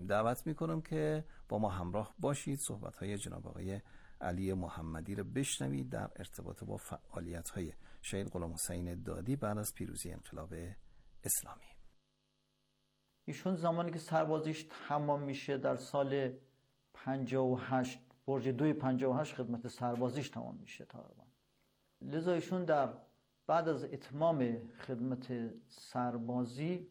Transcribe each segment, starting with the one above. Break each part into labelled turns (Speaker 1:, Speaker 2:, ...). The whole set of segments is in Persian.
Speaker 1: دعوت میکنم که با ما همراه باشید، صحبت‌های جناب آقای علی محمدی رو بشنوید در ارتباط با فعالیت‌های شهید غلام حسین دادی بعد از پیروزی انقلاب اسلامی.
Speaker 2: ایشون زمانی که سربازیش تمام میشه در سال 58 برج 258 خدمت سربازیش تمام میشه تقریبا. لذا ایشون در بعد از اتمام خدمت سربازی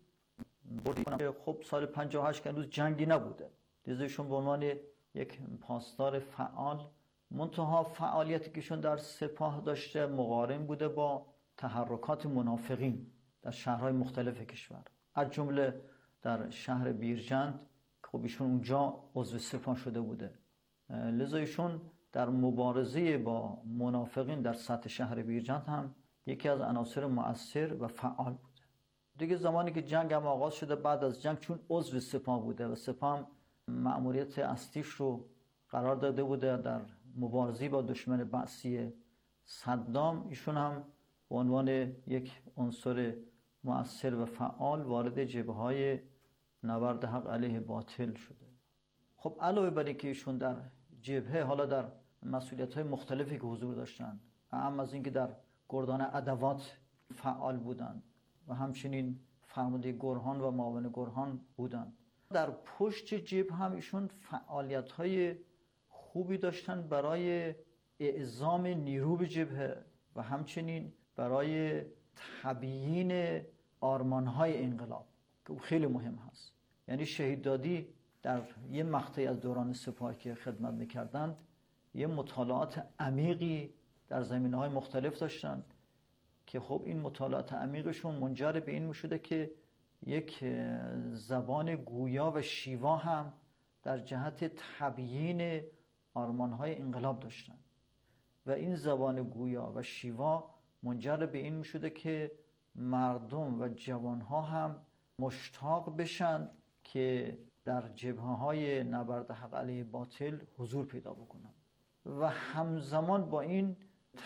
Speaker 2: خب سال 58 که هنوز جنگی نبوده، لذا ایشون به عنوان یک پاسدار فعال، منتها فعالیتی که ایشون در سپاه داشته مقارن بوده با تحرکات منافقین در شهرهای مختلف کشور، از جمله در شهر بیرجند. خب ایشون اونجا عضو سپاه شده بوده، لذا ایشون در مبارزه با منافقین در سطح شهر بیرجند هم یکی از عناصر مؤثر و فعال بوده. دیگه زمانی که جنگ هم آغاز شده، بعد از جنگ چون عضو سپاه بوده و سپاه هم مأموریت اصلیش رو قرار داده بوده در مبارزه با دشمن بعثی صدام، ایشون هم به عنوان یک عنصر مؤثر و فعال وارد جبهه‌های نبرد حق علیه باطل شده. خب علاوه بر اینکه ایشون در جبهه حالا در مسئولیت‌های مختلفی که حضور داشتن، اهم از اینکه در گردان ادوات فعال بودند و همچنین فرمانده گرهان و معاون گرهان بودند، در پشت جبهه هم ایشون فعالیت‌های خوبی داشتن برای اعزام نیرو به جبهه و همچنین برای تبیین آرمان‌های انقلاب که خیلی مهم هست. یعنی شهید دادی در یه مقطعی از دوران سپاه که خدمت می‌کردند یه مطالعات عمیقی در زمینه‌های مختلف داشتند که خب این مطالعات عمیقشون منجر به این می‌شده که یک زبان گویا و شیوا هم در جهت تبیین آرمان‌های انقلاب داشتند و این زبان گویا و شیوا منجر به این می‌شده که مردم و جوان‌ها هم مشتاق بشن که در جبهه‌های نبرد حق علیه باطل حضور پیدا بکنن و همزمان با این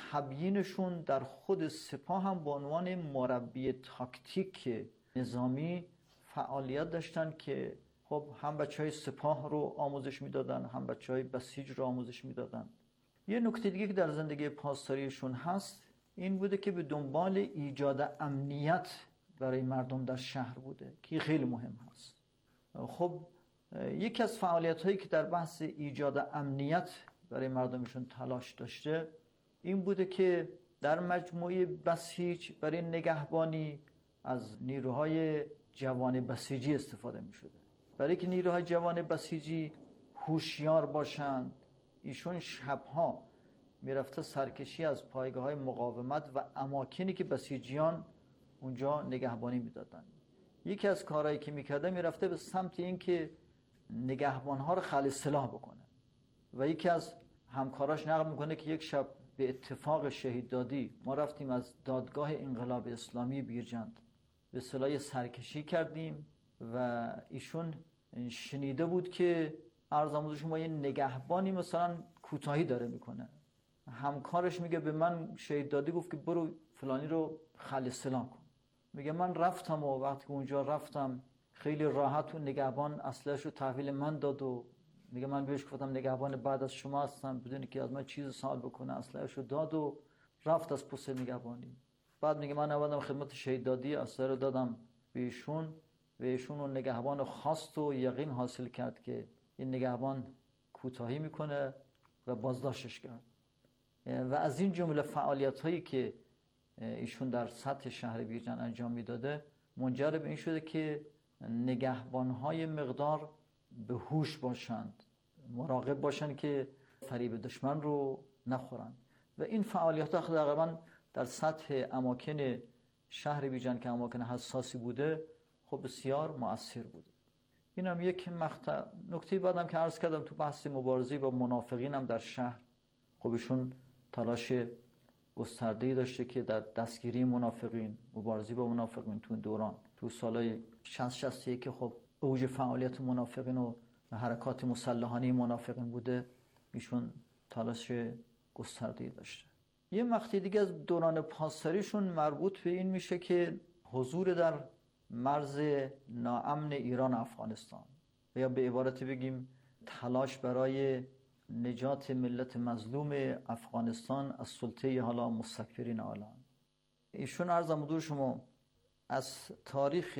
Speaker 2: تبیینشون در خود سپاه هم به عنوان مربی تاکتیک نظامی فعالیت داشتن که خب هم بچهای سپاه رو آموزش میدادن، هم بچهای بسیج رو آموزش میدادن. یه نکته دیگه که در زندگی پاسداریشون هست این بوده که به دنبال ایجاد امنیت برای مردم در شهر بوده که خیلی مهم هست. خب یکی از فعالیت‌هایی که در بحث ایجاد امنیت برای مردمشون تلاش داشته این بوده که در مجموعه بسیج برای نگهبانی از نیروهای جوان بسیجی استفاده می شده. برای که نیروهای جوان بسیجی هوشیار باشند، ایشون شبها میرفته سرکشی از پایگاه‌های مقاومت و اماکنی که بسیجیان اونجا نگهبانی میدادن. یکی از کارهایی که میکرده میرفته به سمت این که نگهبانها رو خلع سلاح بکنه و یکی از همکاراش نقل میکنه که یک شب به اتفاق شهید دادی ما رفتیم از دادگاه انقلاب اسلامی بیرجند به اصطلاح سرکشی کردیم و ایشون شنیده بود که عرض شما یه نگهبانی مثلا کوتاهی داره میکنه. همکارش میگه به من شهید دادی گفت که برو فلانی رو خلع سلاح کن. میگه من رفتم و وقتی که اونجا رفتم خیلی راحت و نگهبان اسلحه‌اش رو تحویل من داد و میگه من بهش گفتم نگهبان بعد از شما هستم بدون که از من چیز سوال بکنه، اسلحه‌اش رو داد و رفت از پست نگهبانی. بعد میگه من اومدم خدمت شهید دادی، اسلحه رو دادم به ایشون و ایشون اون نگهبان خواست و یقین حاصل کرد که این نگهبان کوتاهی میکنه و بازداشتش کرد. و از این جمله فعالیت‌هایی که ایشون در سطح شهر بیرجند انجام میداده منجر به این شده که نگهبان‌های مقدار به هوش باشند، مراقب باشند که فریب دشمن رو نخورند و این فعالیت‌ها تقریباً در سطح اماکن شهر بیرجند که اماکن حساسی بوده خب بسیار مؤثر بوده. این هم یک مقطع. نکته بعدم که عرض کردم تو بحث مبارزه با منافقین هم در شهر خب ایشون تلاش گسترده‌ای داشته که در دستگیری منافقین، مبارزه با منافقین تو دوران تو سالهای 60 که خب اوج فعالیت منافقین و حرکات مسلحانه منافقین بوده، ایشون تلاش گسترده‌ای داشته. یه مقطع دیگه از دوران پاسداریشون مربوط به این میشه که حضور در مرز ناامن ایران افغانستان. یا به عبارتی بگیم تلاش برای نجات ملت مظلوم افغانستان از سلطه حالا مستکبرین عالم. ایشون عرضم حضور شما از تاریخ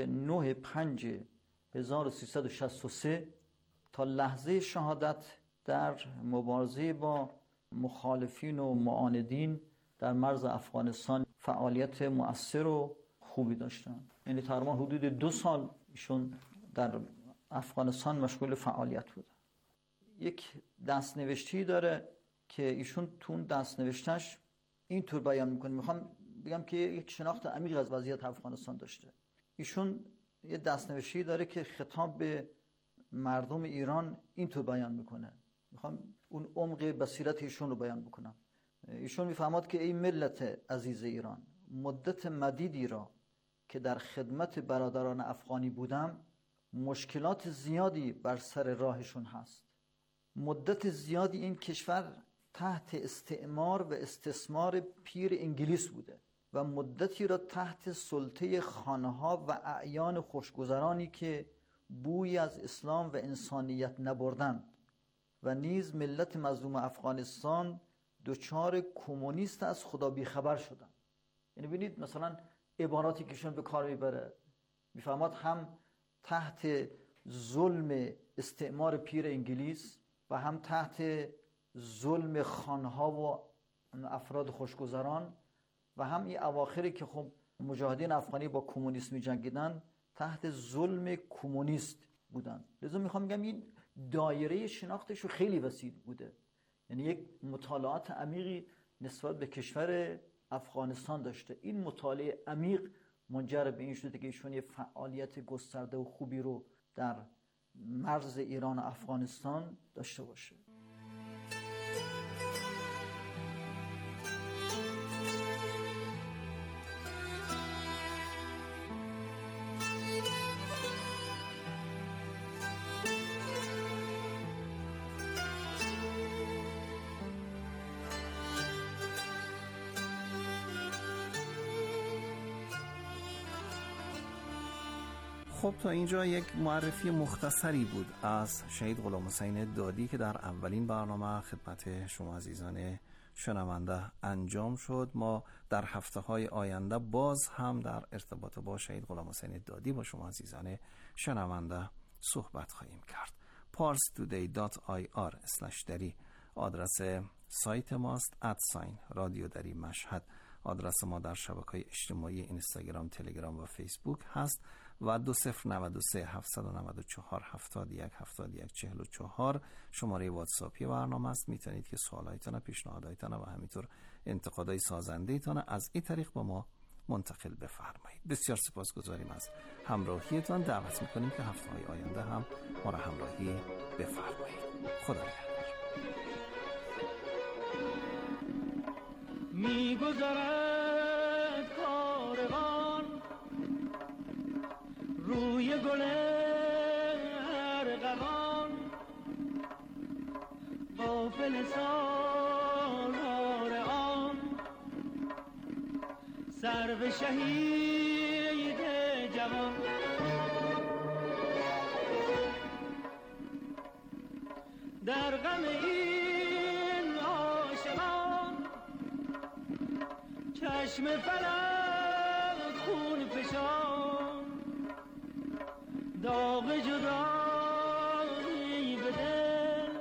Speaker 2: 9/5/1363 تا لحظه شهادت در مبارزه با مخالفین و معاندین در مرز افغانستان فعالیت مؤثر و خوبی داشتن. یعنی تقریبا حدود 2 سال ایشون در افغانستان مشغول فعالیت بودن. یک دستنوشتی داره که ایشون تو اون دستنوشتش اینطور بیان میکنه. میخوام بگم که یک شناخت عمیق از وضعیت افغانستان داشته. ایشون یه دستنوشتی داره که خطاب به مردم ایران اینطور بیان میکنه. میخوام اون عمق بصیرت ایشون رو بیان بکنم. ایشون میفهمد که ای ملت عزیز ایران، مدت مدیدی را که در خدمت برادران افغانی بودم، مشکلات زیادی بر سر راهشون هست. مدت زیادی این کشور تحت استعمار و استثمار پیر انگلیس بوده و مدتی را تحت سلطه خانها و اعیان خوشگذرانی که بوی از اسلام و انسانیت نبردند و نیز ملت مظلوم افغانستان دچار کمونیست از خدا بیخبر شدند. یعنی ببینید مثلا عباراتی که ایشون به کار میبره، میفهمد هم تحت ظلم استعمار پیر انگلیس و هم تحت ظلم خانها و افراد خوشگذران و هم این اواخری که خب مجاهدین افغانی با کمونیسم جنگیدن تحت ظلم کمونیست بودن. لذا میخوام بگم این دایره شناختش خیلی وسیع بوده. یعنی یک مطالعات عمیقی نسبت به کشور افغانستان داشته. این مطالعه عمیق منجر به این شده که ایشون یه فعالیت گسترده و خوبی رو در مرز ایران و افغانستان داشته باشه.
Speaker 1: خب تا اینجا یک معرفی مختصری بود از شهید غلام حسین دادی که در اولین برنامه خدمت شما عزیزان شنونده انجام شد. ما در هفته‌های آینده باز هم در ارتباط با شهید غلام حسین دادی با شما عزیزان شنونده صحبت خواهیم کرد. parstoday.ir/dari آدرس سایت ماست. رادیو دری مشهد آدرس ما در شبکه‌های اجتماعی اینستاگرام، تلگرام و فیسبوک هست و 2093 794 71 71 44 شماره واتساپی برنامه است. میتونید که سوالایتان، پیشنهادایتان و همینطور انتقادهای سازنده‌تان از این طریق با ما منتقل بفرمایید. بسیار سپاسگزاریم از همراهیتان. دعوت میکنیم که هفته‌های آینده هم ما را همراهی بفرمایید. خدا نگهدار.
Speaker 3: میگذرد کاروان روی گل ارغوان، غافل سالار آن سرو شهید جوان. در غم این عاشقان چشم فلک خون فشان، داغ جدایی به دل،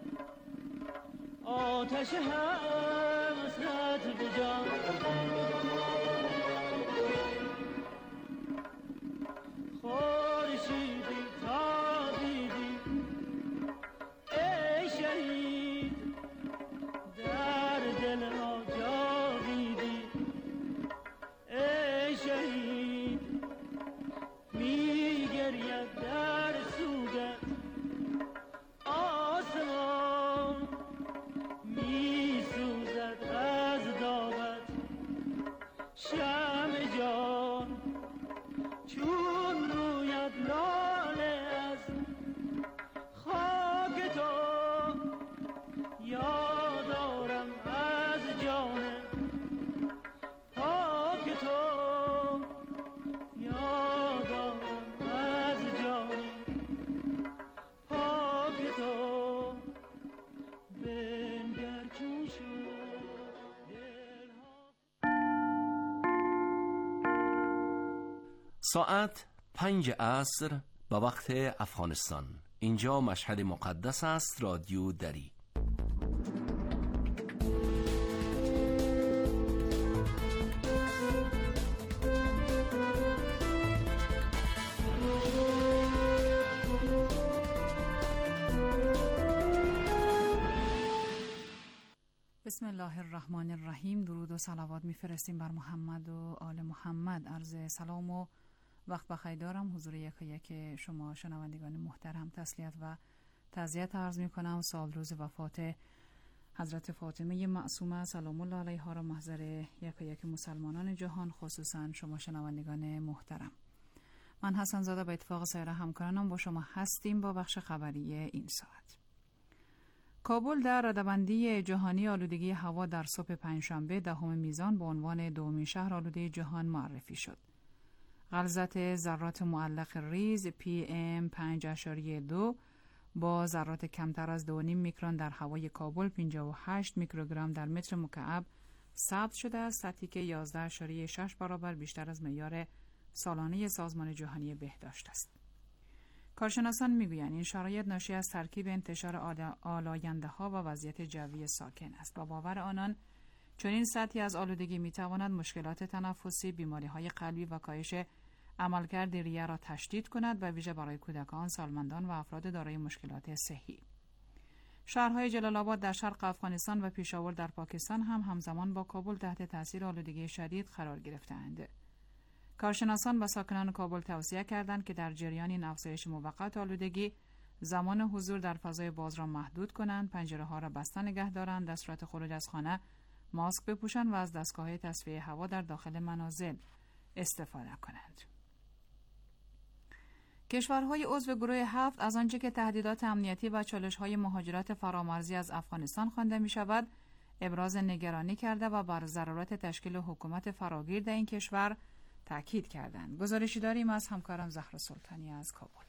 Speaker 3: آتش حسرت به جان. خورشیدی تابیدی ای شهید، در دل ما جاویدی ای شهید. میگرید در سوگت آسمان، میسوزد از داغت
Speaker 4: ساعت 5 عصر به وقت افغانستان. اینجا مشهد مقدس است. رادیو دری.
Speaker 5: بسم الله الرحمن الرحیم. درود و صلوات میفرستیم بر محمد و آل محمد. عرض سلام و وقت بخیر دارم حضور یک شما شنوندگان محترم. تسلیت و تعزیت عرض میکنم. سال روز وفات حضرت فاطمه معصومه سلام الله علیها را محضر یک مسلمانان جهان، خصوصا شما شنوندگان محترم. من حسن زاده به اتفاق سایر همکارانم با شما هستیم با بخش خبری این ساعت. کابل در رده‌بندی جهانی آلودگی هوا در صبح پنجشنبه 10 میزان به عنوان دومین شهر آلوده جهان معرفی شد. غلظت ذرات معلق ریز PM 5.2 با ذرات کمتر از 2.5 میکرون در هوای کابل 58 میکروگرم در متر مکعب ثبت شده است، سطحی که 11.6 برابر بیشتر از معیار سالانه سازمان جهانی بهداشت است. کارشناسان میگویند این شرایط ناشی از ترکیب انتشار آلاینده‌ها و وضعیت جوی ساکن است. با باور آنان چنین سطحی از آلودگی میتواند مشکلات تنفسی، بیماری‌های قلبی و کاهش عملکرد ریه را تشدید کند و ویژه برای کودکان، سالمندان و افراد دارای مشکلات صحی. شهرهای جلال آباد در شرق افغانستان و پیشاور در پاکستان هم همزمان با کابل تحت تاثیر آلودگی شدید قرار گرفته‌اند. کارشناسان به ساکنان کابل توصیه کردند که در جریان این افزایش موقت آلودگی زمان حضور در فضای باز را محدود کنند، پنجره‌ها را بسته نگه دارند، در صورت خروج از خانه ماسک بپوشند و از دستگاه‌های تصفیه هوا در داخل منازل استفاده کنند. کشورهای عضو گروه 7 از آنچه که تهدیدات امنیتی و چالش‌های مهاجرت فرامرزی از افغانستان خوانده می‌شود، ابراز نگرانی کرده و بر ضرورت تشکیل حکومت فراگیر در این کشور تأکید کردند. گزارشی داریم از همکارم زهرا سلطانی از کابل.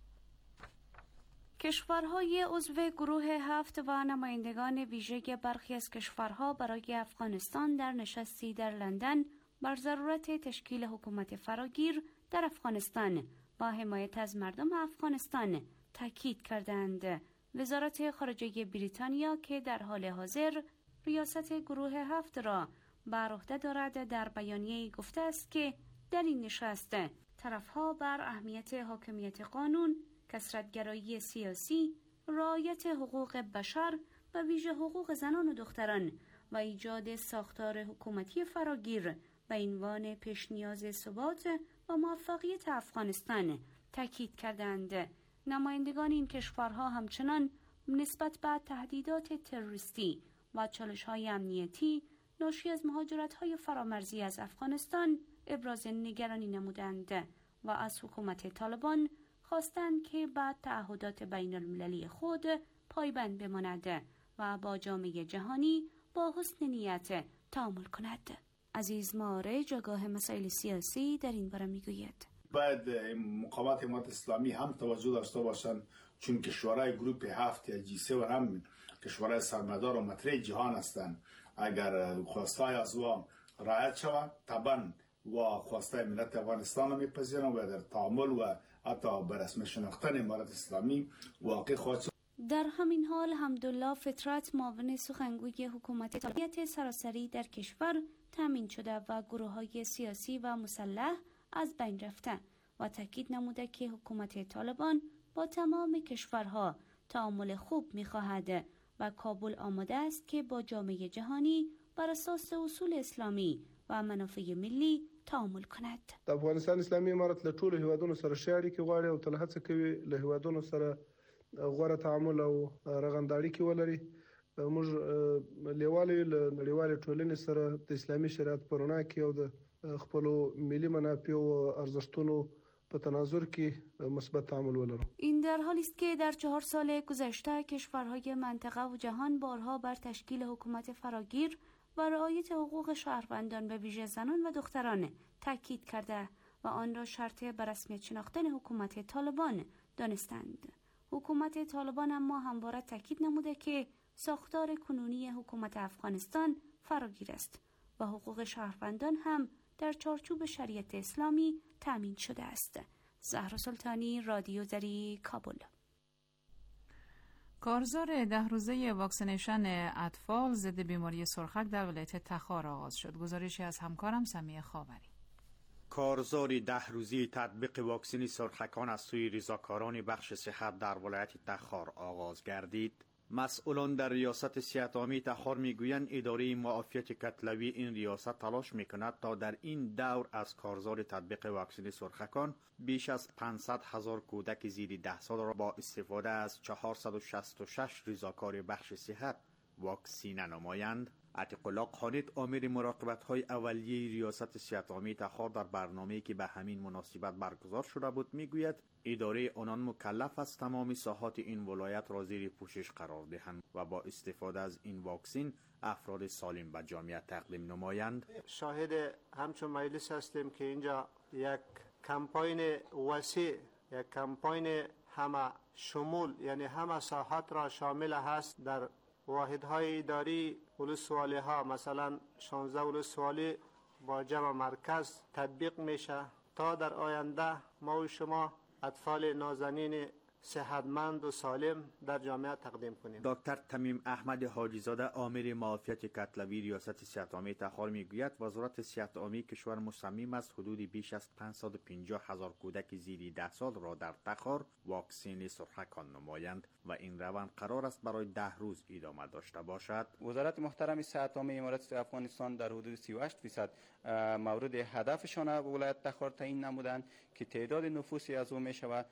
Speaker 6: کشورهای عضو گروه 7 و نمایندگان ویژه برخی از کشورها برای افغانستان در نشستی در لندن بر ضرورت تشکیل حکومت فراگیر در افغانستان با حمایت از مردم افغانستان تأکید کردند. وزارت خارجه بریتانیا که در حال حاضر ریاست گروه 7 را بر عهده دارد در بیانیه‌ای گفته است که در این نشست طرفها بر اهمیت حاکمیت قانون، کثرت‌گرایی سیاسی، رعایت حقوق بشر و ویژه حقوق زنان و دختران و ایجاد ساختار حکومتی فراگیر به عنوان پیش نیاز ثبات و موفقیت افغانستان تاکید کردند. نمایندگان این کشورها همچنان نسبت به تهدیدات تروریستی و چالش‌های امنیتی ناشی از مهاجرت‌های فرامرزی از افغانستان ابراز نگرانی نمودند و از حکومت طالبان خواستند که به تعهدات بین المللی خود پایبند بماند و با جامعه جهانی با حسن نیت تعامل کند. عزیز مارج آگاه مسائل سیاسی در این باره میگوید
Speaker 7: باید مقامات امارت اسلامی هم توجه داشته باشند، چون کشورهای گروپ 7 یا G7 هم کشورهای سرمایه‌دار و مطرح جهان هستند. اگر خواستای از وام رعایت شود طبعا و خواستای ملت افغانستان را میپذیرند و در تعامل و حتی به رسم شناختن امارت اسلامی واقع خواهد شد.
Speaker 6: در همین حال حمدالله فطرت معاون سخنگوی حکومت طالبان سراسری در کشور تامین شده و گروه‌های سیاسی و مسلح از بین رفته و تاکید نموده که حکومت طالبان با تمام کشورها تعامل خوب می‌خواهد و کابل آماده است که با جامعه جهانی بر اساس اصول اسلامی و منافع ملی تعامل کند.
Speaker 8: د افغانستان اسلامي امارت له ټولو هیوادونو سره ښه اړیکې غواړي او تل هڅه کوي له هیوادونو سره غوره تعامل او رغنده اړیکې ولري. موږ لیوالو له نړیوالې ټولنې سره د اسلامي شریعت په رڼا کې او د خپلو ملي منافعو او ارزښتونو په تناظر کې مثبت تعامل ولرو.
Speaker 6: این در حالی است که در 4 سال گذشته کشورهای منطقه و جهان بارها بر تشکیل حکومت فراگیر و رعایت حقوق شهروندان به ویژه زنان و دختران تاکید کرده و آن را شرط به رسمیت شناختن حکومت طالبان دانستند. حکومت طالبان اما همواره تاکید نموده که ساختار کنونی حکومت افغانستان فراگیر است و حقوق شهروندان هم در چارچوب شریعت اسلامی تأمین شده است. زهرا سلطانی، رادیو زری، کابل.
Speaker 5: کارزار 10 روزه واکسینیشن اطفال ضد بیماری سرخک در ولایت تخار آغاز شد. گزارشی از همکارم سمیه خاوری.
Speaker 9: کارزار 10 روزه تطبیق واکسن سرخکان از سوی رضاکاران بخش صحت در ولایت تخار آغاز گردید. مسئولان در ریاست صحت عامه تخار میگویند اداره معافیت کتلوی این ریاست تلاش میکند تا در این دور از کارزار تطبیق واکسن سرخکان بیش از 500,000 کودک زیر 10 سال را با استفاده از 466 رضاکار بخش صحت واکسینه نمایند. عتیق الله خالد آمر مراقبت‌های اولیه ریاست صحت عامه تخار در برنامه‌ای که به همین مناسبت برگزار شده بود میگوید اداره آنان مکلف است تمام ساحات این ولایت را زیر پوشش قرار دهند و با استفاده از این واکسن افراد سالم به جامعه تقدیم نمایند.
Speaker 10: شاهد همچون مجلس هستیم که اینجا یک کمپاین وسیع، یک کمپاین همه شمول، یعنی همه ساحات را شامل هست در واحدهای اداری ولسوالی ها، مثلا 16 ولسوالی با جمع مرکز تطبیق میشه تا در آینده ما و شما اطفال نازنین صحتمند و سالم در جامعه تقدیم کنیم.
Speaker 9: دکتر تمیم احمد حاجی زاده آمر معافیت کتلوی ریاست صحت عامه تخار میگوید وزارت صحت عامه کشور مصمم است حدود بیش از 550,000 کودک زیر 10 سال را در تخار واکسن سرخکان نمایند و این روند قرار است برای 10 روز ادامه داشته باشد.
Speaker 11: وزارت محترم صحت عامه امارات افغانستان در حدود 38% مورد هدفشان ولایت تخار تعیین نمودند که تعداد نفوسی از او می شود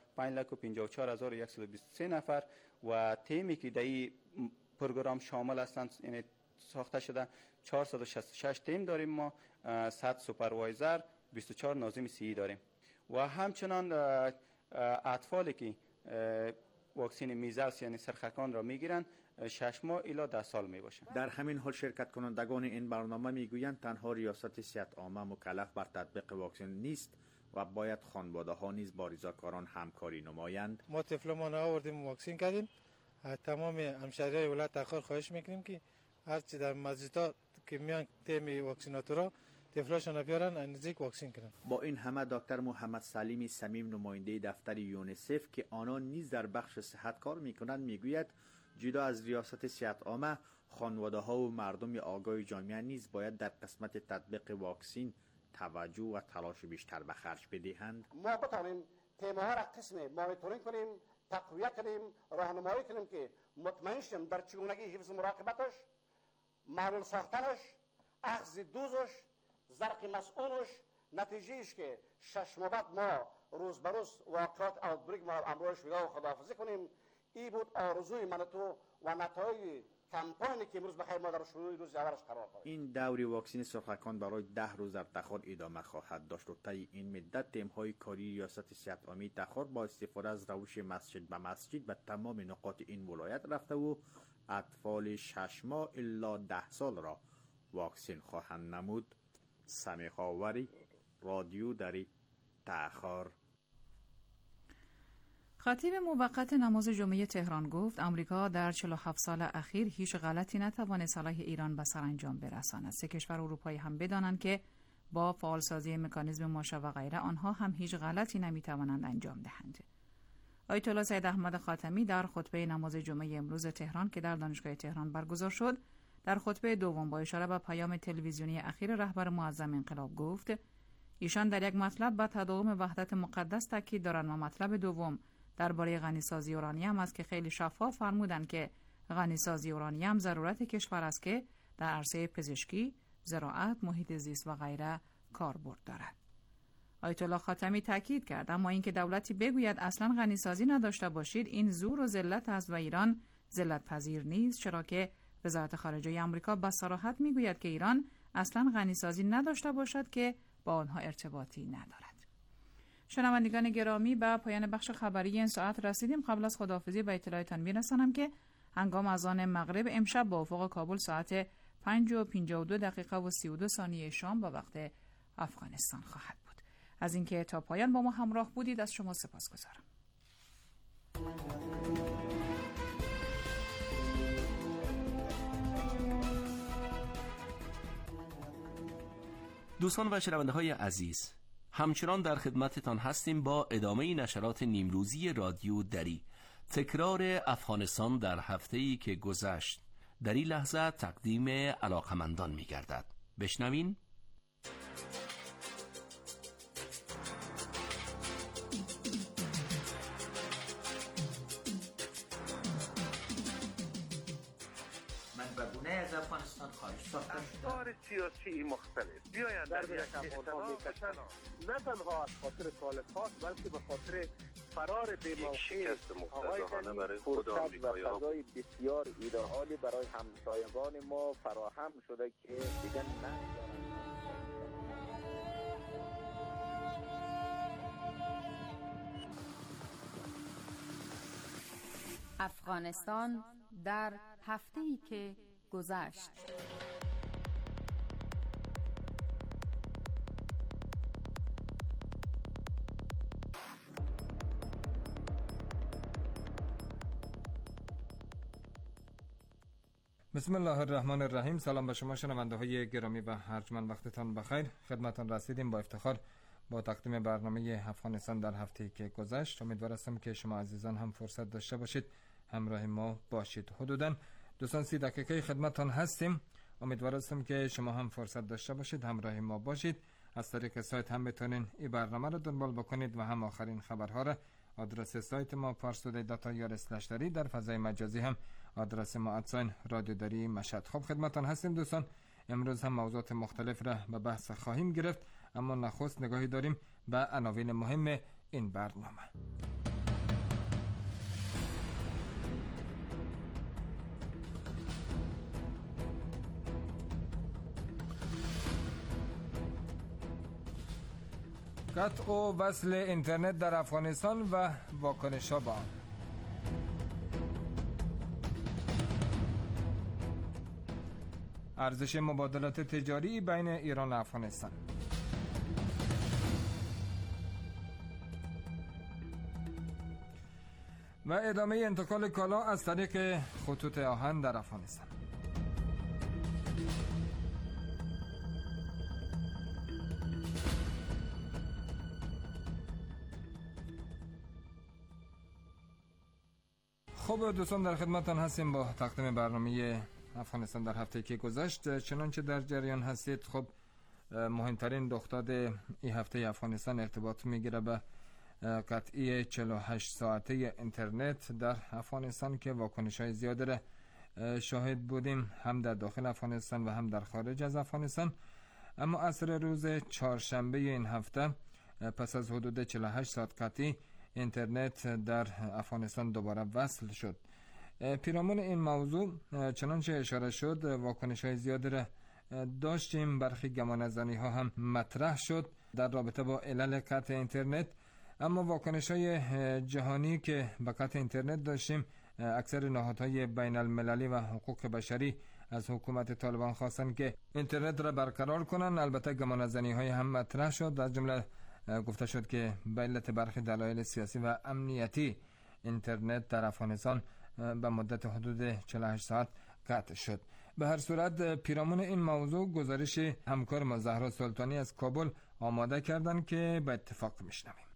Speaker 11: 5,54,123 نفر و تیمی که در این پروگرام شامل هستند یعنی ساخته شده 466 تیم داریم ما، 100 سوپروایزر، 24 ناظم صحی داریم و همچنان اطفالی که واکسن میزلس یعنی سرخکان را میگیرند 6 ماه الی 10 سال می باشند.
Speaker 9: در همین حال شرکت کنندگان این برنامه میگویند تنها ریاست صحت عامه مکلف بر تطبیق واکسن نیست و باید خانواده ها نیز با رضاکاران همکاری نمایند.
Speaker 12: ما طفلمان آوردیم واکسن کردیم. تمام همشهریای ولایت تخار خواهش میکنیم که هرچی در مسجدها که میان تیم واکسیناتورا طفلاشون بیارن نزدیک واکسن کنن.
Speaker 9: با این همه دکتر محمد سلیمی صمیم نماینده دفتر یونیسف که آنان نیز در بخش صحت کار میکنند میگوید جدا از ریاست صحت عامه خانواده ها و مردم آگاه جامعه نیز باید در قسمت تطبیق واکسن توجه و تلاش بیشتر به خرج بدهند.
Speaker 13: ما بتوانیم تیم‌ها را قسم مانیتورینگ کنیم، تقویه کنیم، راهنمایی کنیم که مطمئن شیم در چگونگی حفظ مراقبتش، معلول ساختنش، اخذ دوزش، زرق مسئولش، نتیجهش که 6 ماه بعد ما روز به روز واقعات آوتبریک ما امروز و خداحافظی کنیم. این بود آرزوی من تو و نتایج کمپانی که امروز بخیر ما در شروع روز اولش قرار داریم.
Speaker 9: این دوری واکسن سرخکان برای 10 روز در تخار ادامه خواهد داشت و طی این مدت تیم‌های کاری ریاست صحت عامه تخار با استفاده از روش مسجد به مسجد به تمام نقاط این ولایت رفته و اطفال 6 ماه الی 10 سال را واکسن خواهند نمود. سمیع خاوری، رادیو دری، تخار.
Speaker 5: خطیب موقت نماز جمعه تهران گفت آمریکا در 47 سال اخیر هیچ غلطی نتوانست صلاح ایران به سرانجام برساند. 3 کشور اروپایی هم بدانند که با فعالسازی مکانیزم ماشه و غیره آنها هم هیچ غلطی نمیتوانند انجام دهند. آیت الله سید احمد خاتمی در خطبه نماز جمعه امروز تهران که در دانشگاه تهران برگزار شد، در خطبه دوم با اشاره به پیام تلویزیونی اخیر رهبر معظم انقلاب گفت ایشان در یک مطلب به تداوم وحدت مقدس تاکید دارند و مطلب دوم درباره غنیسازی اورانیم است که خیلی شفاف فرمودند که غنیسازی اورانیم ضرورت کشور است که در عرصه پزشکی، زراعت، محیط زیست و غیره کاربرد دارد. آیت الله خاتمی تاکید کرد اما اینکه دولتی بگوید اصلا غنیسازی نداشته باشید این زور و ذلت است و ایران ذلت پذیر نیست، چرا که وزارت خارجه آمریکا با صراحت میگوید که ایران اصلا غنیسازی نداشته باشد که با آنها ارتباطی ندارد. شنوندگان گرامی، به پایان بخش خبری این ساعت رسیدیم. قبل از خداحافظی به اطلاعتان میرسانم که هنگام اذان مغرب امشب با افق کابل ساعت 5:52 و 32 ثانیه شام با وقت افغانستان خواهد بود. از اینکه تا پایان با ما همراه بودید از شما سپاسگزارم.
Speaker 4: دوستان و شنونده های عزیز، همچنان در خدمتتان هستیم با ادامه نشرات نیمروزی رادیو دری. تکرار افغانستان در هفته‌ای که گذشت در این لحظه تقدیم علاقمندان می گردد. بشنوین.
Speaker 2: از افغانستان خارج ساختن
Speaker 14: افکار سیاسی مختلف بیاین در یک احترام بشن، نه تنها از خاطر طالبان بلکه به خاطر فرار بی‌موقع آقای برای خود آمریکایی ها
Speaker 15: بسیار ایدئالی برای همسایگان ما فراهم شده که دیگه
Speaker 5: افغانستان در هفته‌ای که گذشت.
Speaker 16: بسم الله الرحمن الرحیم. سلام به شما شنونده های گرامی و ارجمند، وقتتان بخیر. خدمتتان رسیدیم با افتخار با تقدیم برنامه افغانستان در هفته‌ای که گذشت. امیدوارم که شما عزیزان هم فرصت داشته باشید همراه ما باشید. حدوداً 230 دقیقه خدمتتان هستیم. امیدوارم که شما هم فرصت داشته باشید همراه ما باشید. از طریق سایت هم بتونین این برنامه رو دنبال بکنید و هم آخرین خبرها را آدرس سایت ما parstoday.ir/dari، در فضای مجازی هم آدرس ما رادیو دری مشهد. خب خدمتتان هستیم دوستان. امروز هم موضوعات مختلف را به بحث خواهیم گرفت، اما نخست نگاهی داریم به عناوین مهم این برنامه. قطع و وصل اینترنت در افغانستان و واکنش‌ها با آن. ارزش مبادلات تجاری بین ایران و افغانستان. و ادامه انتقال کالا از طریق خطوط آهن در افغانستان. خب دوستان، در خدمتتان هستیم با تقدیم برنامه افغانستان در هفته که گذشت. چنانچه در جریان هستید، خب مهمترین رخداد این هفته افغانستان ارتباط میگیره به قطعی 48 ساعته اینترنت در افغانستان که واکنش‌های زیادی را شاهد بودیم، هم در داخل افغانستان و هم در خارج از افغانستان. اما عصر روز چهارشنبه این هفته پس از حدود 48 ساعت قطعی اینترنت در افغانستان دوباره وصل شد. پیرامون این موضوع چنانچه اشاره شد واکنش‌های زیادی را داشتیم. برخی گمانه‌زنی ها هم مطرح شد در رابطه با علل قطع اینترنت، اما واکنش‌های جهانی که به قطع اینترنت داشتیم، اکثر نهادهای بین المللی و حقوق بشری از حکومت طالبان خواستند که اینترنت را برقرار کنند. البته گمانه‌زنی های هم مطرح شد، از جمله گفته شد که به علت برخی دلایل سیاسی و امنیتی اینترنت در افغانستان به مدت حدود 48 ساعت قطع شد. به هر صورت پیرامون این موضوع گزارش همکار ما زهرا سلطانی از کابل آماده کردن که به اتفاق میشنویم.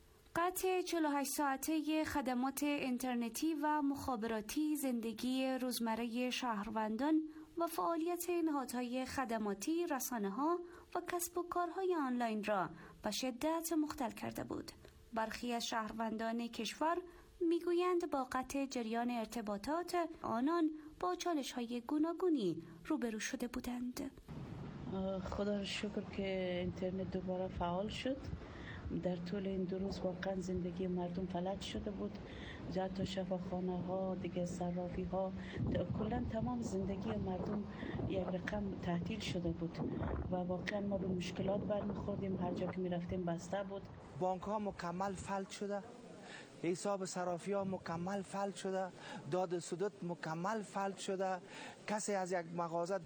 Speaker 6: قطع 48 ساعته خدمات اینترنتی و مخابراتی زندگی روزمره شهروندان و فعالیت نهادهای خدماتی، رسانه‌ها و کسب و کارهای آنلاین را به شدت مختل کرده بود. برخی از شهروندان کشور میگویند با قطع جریان ارتباطات آنان با چالش‌های گوناگونی روبرو شده بودند.
Speaker 17: خدا را شکر که اینترنت دوباره فعال شد. در طول این 2 روز واقعا زندگی مردم فلج شده بود. حتی شفاخانه ها، دیگه صرافی ها، کلا تمام زندگی مردم یک رقم تعطیل شده بود و واقعا ما به مشکلات برمیخوردیم. هر جا که میرفتیم بسته بود.
Speaker 18: بانک ها مکمل فلج شده، حساب صرافی ها مکمل فلج شده، داد سدود مکمل فلج شده. کسی از یک مغازه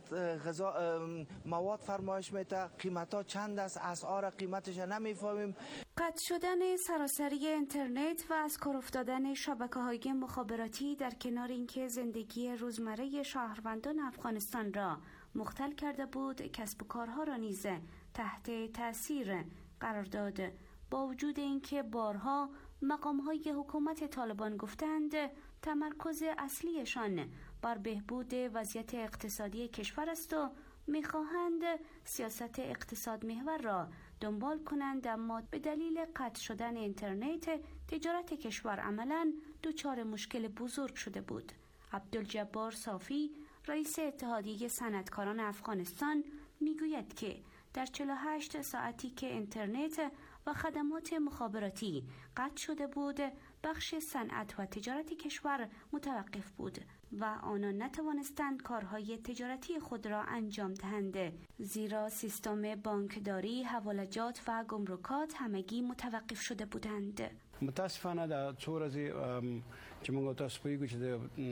Speaker 18: مواد فرمایش میده، قیمت ها چند است، اسعار قیمتش نمیفهمیم.
Speaker 6: قطع شدن سراسری اینترنت و از کار افتادن شبکه‌های مخابراتی در کنار اینکه زندگی روزمره شهروندان افغانستان را مختل کرده بود، کسب و کارها را نیز تحت تاثیر قرار داد. با وجود اینکه بارها مقام‌های حکومت طالبان گفتند تمرکز اصلیشان بر بهبود وضعیت اقتصادی کشور است و می‌خواهند سیاست اقتصاد محور را دنبال کنند، اما به دلیل قطع شدن اینترنت تجارت کشور عملاً دچار مشکل بزرگ شده بود. عبدالجبار صافی رئیس اتحادیه صنعتکاران افغانستان میگوید که در 48 ساعتی که اینترنت و خدمات مخابراتی قطع شده بود، بخش صنعت و تجارت کشور متوقف بود و آنان نتوانستند کارهای تجارتی خود را انجام دهند، زیرا سیستم بانکداری، حوالجات و گمرکات همگی متوقف شده بودند.
Speaker 19: متاسفانه د څو ورځې چې موږ تاسو پوهیږو چې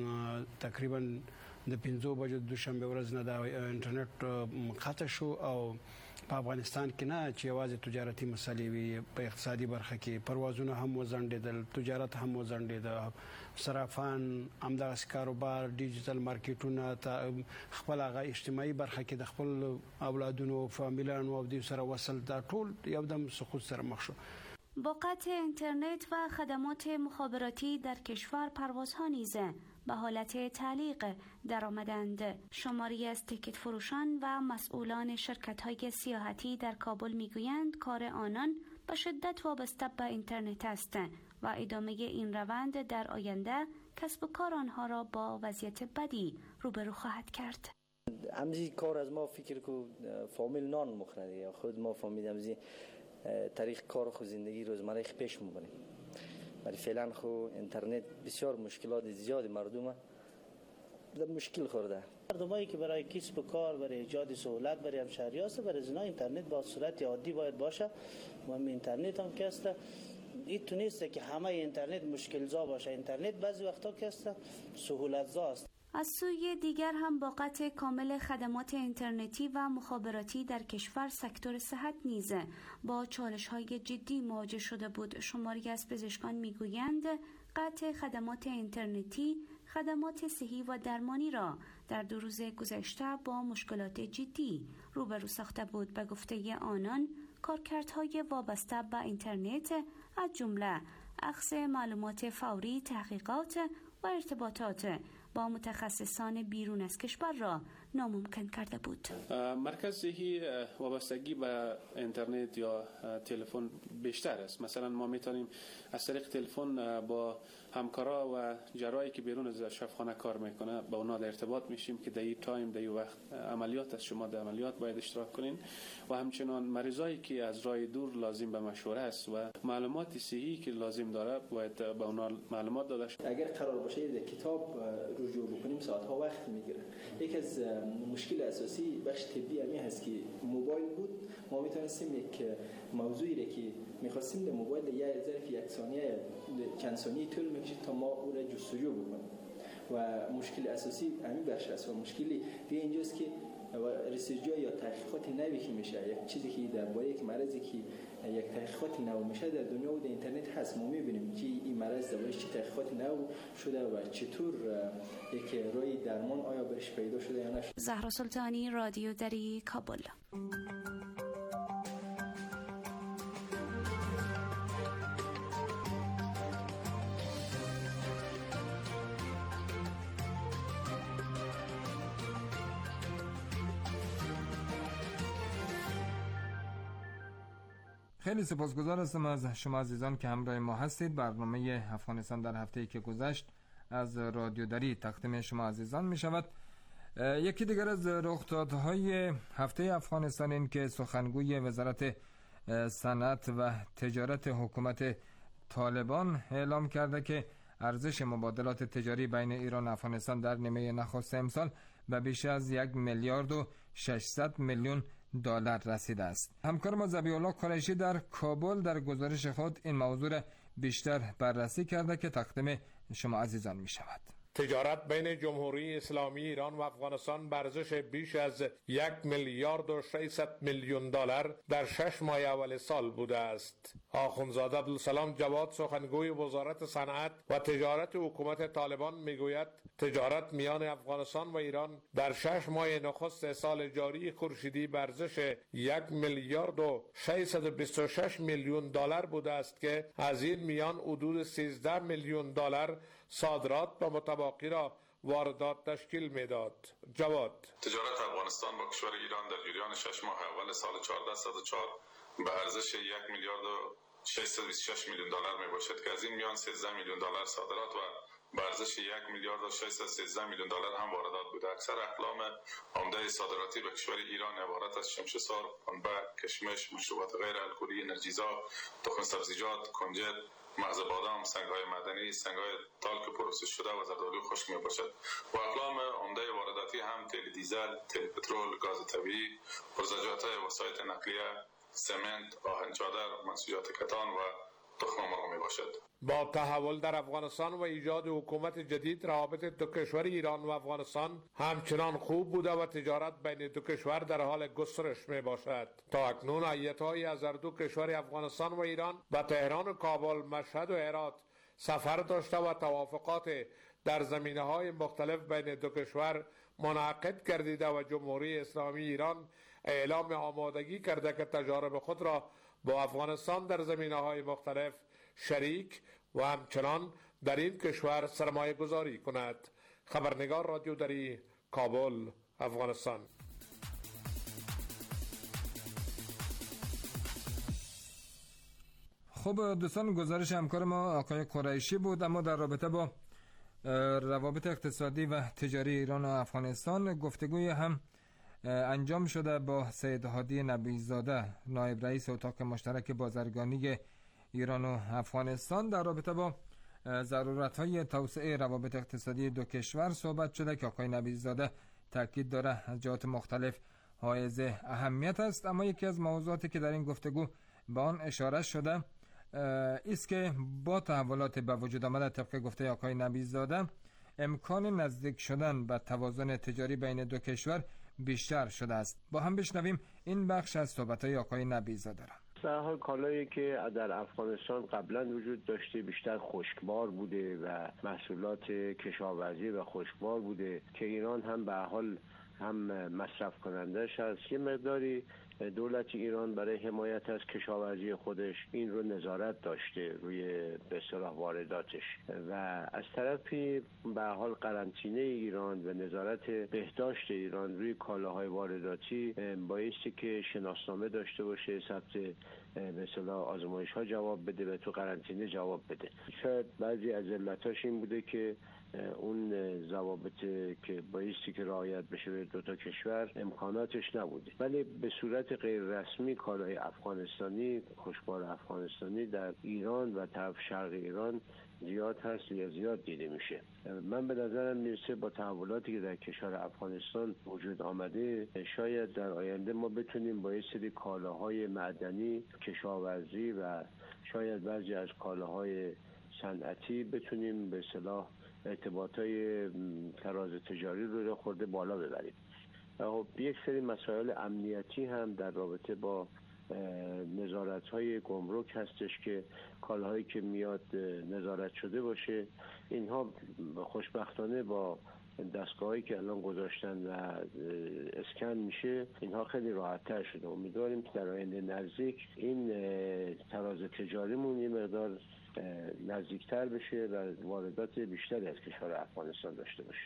Speaker 19: تقریبا د 5 بجو دوشنبه ورځ نه د انټرنیټ قطع شو او په افغانستان کې نه چې یوازې تجارتي مسلې وي، په اقتصادي برخه کې پروازونه هم وزندیدل، تجارت هم وزندیدل، صرافان، همدغه کاروبار، ډیجیټل مارکیټونه، خپل هغه اجتماعي برخه کې د خپل اولادونو، فامیلانو او د سره وصل دا ټول یو دم سقوط سره مخ شو.
Speaker 6: با قطع اینترنت و خدمات مخابراتی در کشور پروازها نیز به حالت تعلیق در آمدند. شماری از تیکت فروشان و مسئولان شرکت‌های سیاحتی در کابل میگویند کار آنان به شدت وابسته به اینترنت است و ادامه این روند در آینده کسب و کار آنها را با وضعیت بدی روبرو خواهد کرد.
Speaker 20: همزی کار از ما فکر کو فامیل نان مخورد یا خود ما فامیل همزی طریق کار خو زندگی روزمره پیش میبریم، ولی فعلا خو اینترنت بسیار مشکلات زیاد مردم در مشکل خورده.
Speaker 21: مردمایی که برای کسب و کار، برای ایجاد سهولت برای همشهری هست، برای زنا اینترنت با صورت عادی باید باشه. مهم اینترنت هم که است این تو نیست که همه اینترنت مشکل زا باشه. اینترنت بعضی وقتا که است سهولت زا است.
Speaker 6: از سوی دیگر هم با قطع کامل خدمات اینترنتی و مخابراتی در کشور سکتور صحت نیز با چالش‌های جدی مواجه شده بود. شماری از پزشکان میگویند قطع خدمات اینترنتی خدمات صحی و درمانی را در 2 روز گذشته با مشکلات جدی روبرو ساخته بود. به گفته آنان کارکردهای وابسته به اینترنت از جمله اخذ معلومات فوری، تحقیقات و ارتباطات با متخصصان بیرون از کشور را ناممکن کرده بود.
Speaker 22: مرکز صحی وابستگی به اینترنت یا تلفن بیشتر است. مثلا ما میتونیم از طریق تلفن با همکارا و جراحی که بیرون از شفاخانه کار میکنه با اونا در ارتباط میشیم که در این تایم در این وقت عملیات از شما در عملیات باید اشتراک کنین و همچنان مریضایی که از راه دور لازم به مشوره است و معلومات صحی که لازم داره باید به اونا معلومات داده شود.
Speaker 20: اگر قرار باشه در کتاب رجوع بکنیم ساعت ها وقت میگیره. یک از مشکل اساسی بخش طبی همین هست که موبایل بود، ما میتونستیم یک موضوعی را که میخواستیم در موبایل یه ظرف یک ثانیه چند ثانیه طول میکشید تا ما اون را جستجو بکنیم و مشکل اساسی همین بخش است. و مشکلی دیگه اینجاست که ریسرچ یا تحقیقات نوی که میشه، یک چیزی که درباره یک مرضی که یک تحقیقات نو میشه در دنیا و در اینترنت هست، ما میبینیم که این مرض دربارش چه تحقیقات نو شده و چطور یک راه درمان آیا برش پیدا شده یا نشده.
Speaker 6: زهرا سلطانی، رادیو دری، کابل.
Speaker 16: خیلی سپاسگزار هستم از شما عزیزان که همراه ما هستید. برنامه افغانستان در هفته‌ای که گذشت از رادیو دری تقدیم شما عزیزان می شود. یکی دیگر از رخدادهای هفته افغانستان این که سخنگوی وزارت صنعت و تجارت حکومت طالبان اعلام کرده که ارزش مبادلات تجاری بین ایران و افغانستان در نیمه نخست امسال به بیش از 1 میلیارد و 600 میلیون دلار رسیده است. همکار ما ذبیح الله قریشی در کابل در گزارش خود این موضوع را بیشتر بررسی کرده که تقدیم شما عزیزان می شود.
Speaker 1: تجارت بین جمهوری اسلامی ایران و افغانستان بر ارزش بیش از 1 میلیارد و 600 میلیون دلار در 6 ماه اول سال بوده است. آخوندزاده عبدالسلام جواد سخنگوی وزارت صنعت و تجارت حکومت طالبان میگوید تجارت میان افغانستان و ایران در 6 ماه نخست سال جاری خورشیدی بر ارزش 1 میلیارد و 626 میلیون دلار بوده است که از این میان حدود 13 میلیون دلار صادرات و متبقی را واردات تشکیل میداد. جواد:
Speaker 3: تجارت افغانستان با کشور ایران در جریان 6 ماه اول سال 1404 به ارزش 1 میلیارد و 626 میلیون دلار می باشد که از این میان 13 میلیون دلار صادرات و به ارزش 1 میلیارد و 613 میلیون دلار هم واردات بوده. اکثر اقلام عمده صادراتی به کشور ایران عبارت از شمشسار، پنبه، کشمش، مشروبات غیر الکلی، انرژیزا، تخم سبزیجات، کنجد، مغز بادام، سنگ‌های معدنی، سنگ‌های تالک پروسس شده و زردآلو خشک میباشد. و اقلام عمده وارداتی هم تیل دیزل، تیل پترول، گاز طبیعی، پرزجات وسایط نقلیه، سمنت، آهن چادر، منسوجات کتان و تخم مرغ میباشد.
Speaker 1: با تحول در افغانستان و ایجاد حکومت جدید، روابط دو کشور ایران و افغانستان همچنان خوب بوده و تجارت بین دو کشور در حال گسترش می باشد. تا اکنون هیئت‌هایی از هر دو کشور افغانستان و ایران به تهران و کابل، مشهد و هرات سفر داشته و توافقات در زمینه‌های مختلف بین دو کشور منعقد گردیده و جمهوری اسلامی ایران اعلام آمادگی کرده که تجارب خود را با افغانستان در زمینه‌های مختلف شریک و همچنان در این کشور سرمایه گذاری کند. خبرنگار رادیو دری، کابل، افغانستان.
Speaker 16: خب دوستان، گزارش همکار ما آقای قریشی بود. اما در رابطه با روابط اقتصادی و تجاری ایران و افغانستان گفتگوی هم انجام شده با سید هادی نبی‌زاده، نایب رئیس اتاق مشترک بازرگانی ایران و افغانستان. در رابطه با ضرورت‌های توسعه روابط اقتصادی دو کشور صحبت شده که آقای نبی‌زاده تاکید داره از جهات مختلف حائز اهمیت است. اما یکی از موضوعاتی که در این گفتگو به آن اشاره شده است که با تحولات به وجود آمده طبق گفته آقای نبی‌زاده امکان نزدیک شدن به توازن تجاری بین دو کشور بیشتر شده است. با هم بشنویم این بخش از صحبت‌های آقای نبی‌زاده را.
Speaker 23: در حال کالایی که در افغانستان قبلا وجود داشته بیشتر خشکبار بوده و محصولات کشاورزی و خشکبار بوده که ایران هم به حال هم مصرف کنندش هست. یه مقداری دولت ایران برای حمایت از کشاورزی خودش این رو نظارت داشته روی به اصطلاح وارداتش و از طرفی به حال قرنطینه ایران و نظارت بهداشت ایران روی کالاهای وارداتی بایستی که شناسنامه داشته باشه، ثبت به اصطلاح آزمایش ها جواب بده و تو قرنطینه جواب بده. شاید بعضی از علتاش این بوده که اون ضوابط که بایستی که رعایت بشه به دو تا کشور امکاناتش نبوده، ولی به صورت غیر رسمی کالای افغانستانی، خشکبار افغانستانی در ایران و طرف شرق ایران زیاد هست یا زیاد دیده میشه. من به نظرم میرسه با تحولاتی که در کشور افغانستان وجود آمده شاید در آینده ما بتونیم با یه سری کالاهای معدنی، کشاورزی و شاید بعضی از کالاهای صنعتی بتونیم به اصطلاح ارتباطای تراز تجاری رو خورده بالا ببریم. یک سری مسائل امنیتی هم در رابطه با نظارت‌های گمرک هستش که کالاهایی که میاد نظارت شده باشه، اینها خوشبختانه با دستگاهایی که الان گذاشتن و اسکن میشه اینها خیلی راحت‌تر شده. امیدواریم که در آینده نزدیک این تراز تجاریمون یه مقدار نزدیکتر بشه و واردات بیشتری از کشور افغانستان داشته باشه.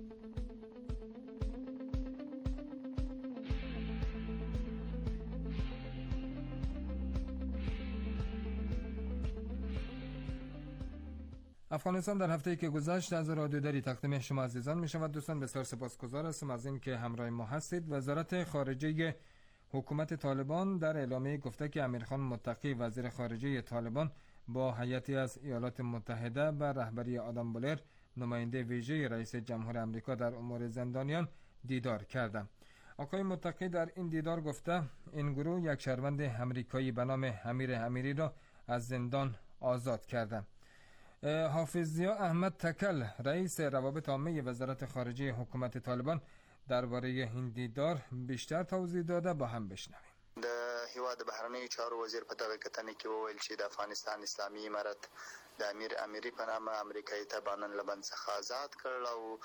Speaker 16: افغانستان در هفته‌ای که گذشت از رادیو دری تقدیم شما عزیزان می شود. دوستان بسیار سپاسگزار هستم از این که همراه ما هستید. وزارت خارجه حکومت طالبان در اعلامیه گفته که امیرخان متقی وزیر خارجه طالبان با هیئتی از ایالات متحده و رهبری آدم بولر نماینده ویژه رئیس جمهور آمریکا در امور زندانیان دیدار کرده. آقای متقی در این دیدار گفته این گروه یک شهروند آمریکایی به نام امیر امیری را از زندان آزاد کرده. حافظزیا احمد تکل رئیس روابط عامه وزارت خارجه حکومت طالبان درباره این دیدار بیشتر توضیح داده، با هم بشنویم.
Speaker 7: د هیواد بهرنیو چارو وزیر په دغه کتنې کې وویل چې د افغانستان اسلامي امارت د امیري په نامه امریکایي تبانن له بند څخه آزاد کړل او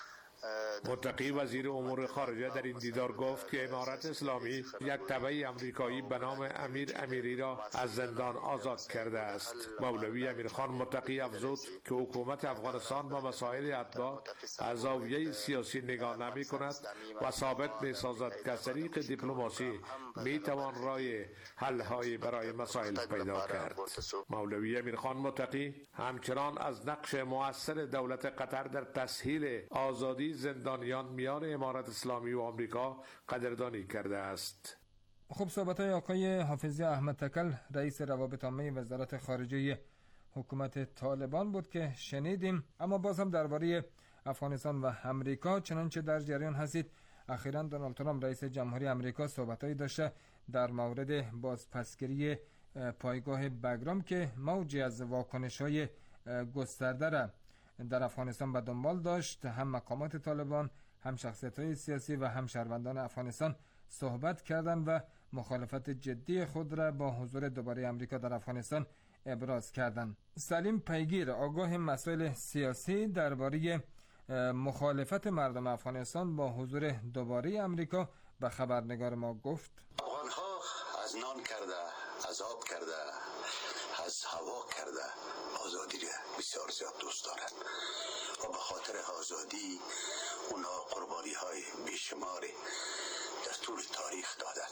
Speaker 1: متقی وزیر امور خارجه در این دیدار گفت که امارت اسلامی یک تبع امریکایی به نام امیر امیری را از زندان آزاد کرده است. مولوی امیرخان متقی افزود که حکومت افغانستان با مسائل اتباع از زاویه سیاسی نگاه نمی کند و ثابت می سازد که از طریق دیپلماسی می توان راه حل‌های برای مسائل پیدا کرد. مولوی امیرخان متقی همچنان از نقش مؤثر دولت قطر در تسهیل آزادی زندانیان میان امارت اسلامی و آمریکا قدردانی کرده است.
Speaker 16: خب صحبت‌های آقای حافظزیا احمد تکل رئیس روابط عامه وزارت خارجه حکومت طالبان بود که شنیدیم. اما باز هم درباره افغانستان و آمریکا چنانچه در جریان هستید، اخیراً دونالد ترامپ رئیس جمهوری آمریکا صحبت‌هایی داشته در مورد بازپسگیری پایگاه بگرام که موجی از واکنش‌های گسترده را در افغانستان به دنبال داشت. هم مقامات طالبان، هم شخصیت‌های سیاسی و هم شهروندان افغانستان صحبت کردند و مخالفت جدی خود را با حضور دوباره آمریکا در افغانستان ابراز کردند. سلیم پیگیر آگاه مسائل سیاسی درباره مخالفت مردم افغانستان با حضور دوباره آمریکا به خبرنگار ما گفت:
Speaker 8: افغان‌ها از نان کرده، از آب کرده، از هوا کرده آزادی را بسیار زیاد دوست دارند و به خاطر آزادی اونها قربانی های بیشماری در طول تاریخ دادن.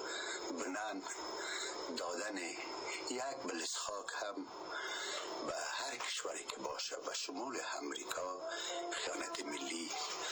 Speaker 8: بنان دادن یک بلس خاک هم به هر کشوری که باشه به شمول امریکا خیانت ملی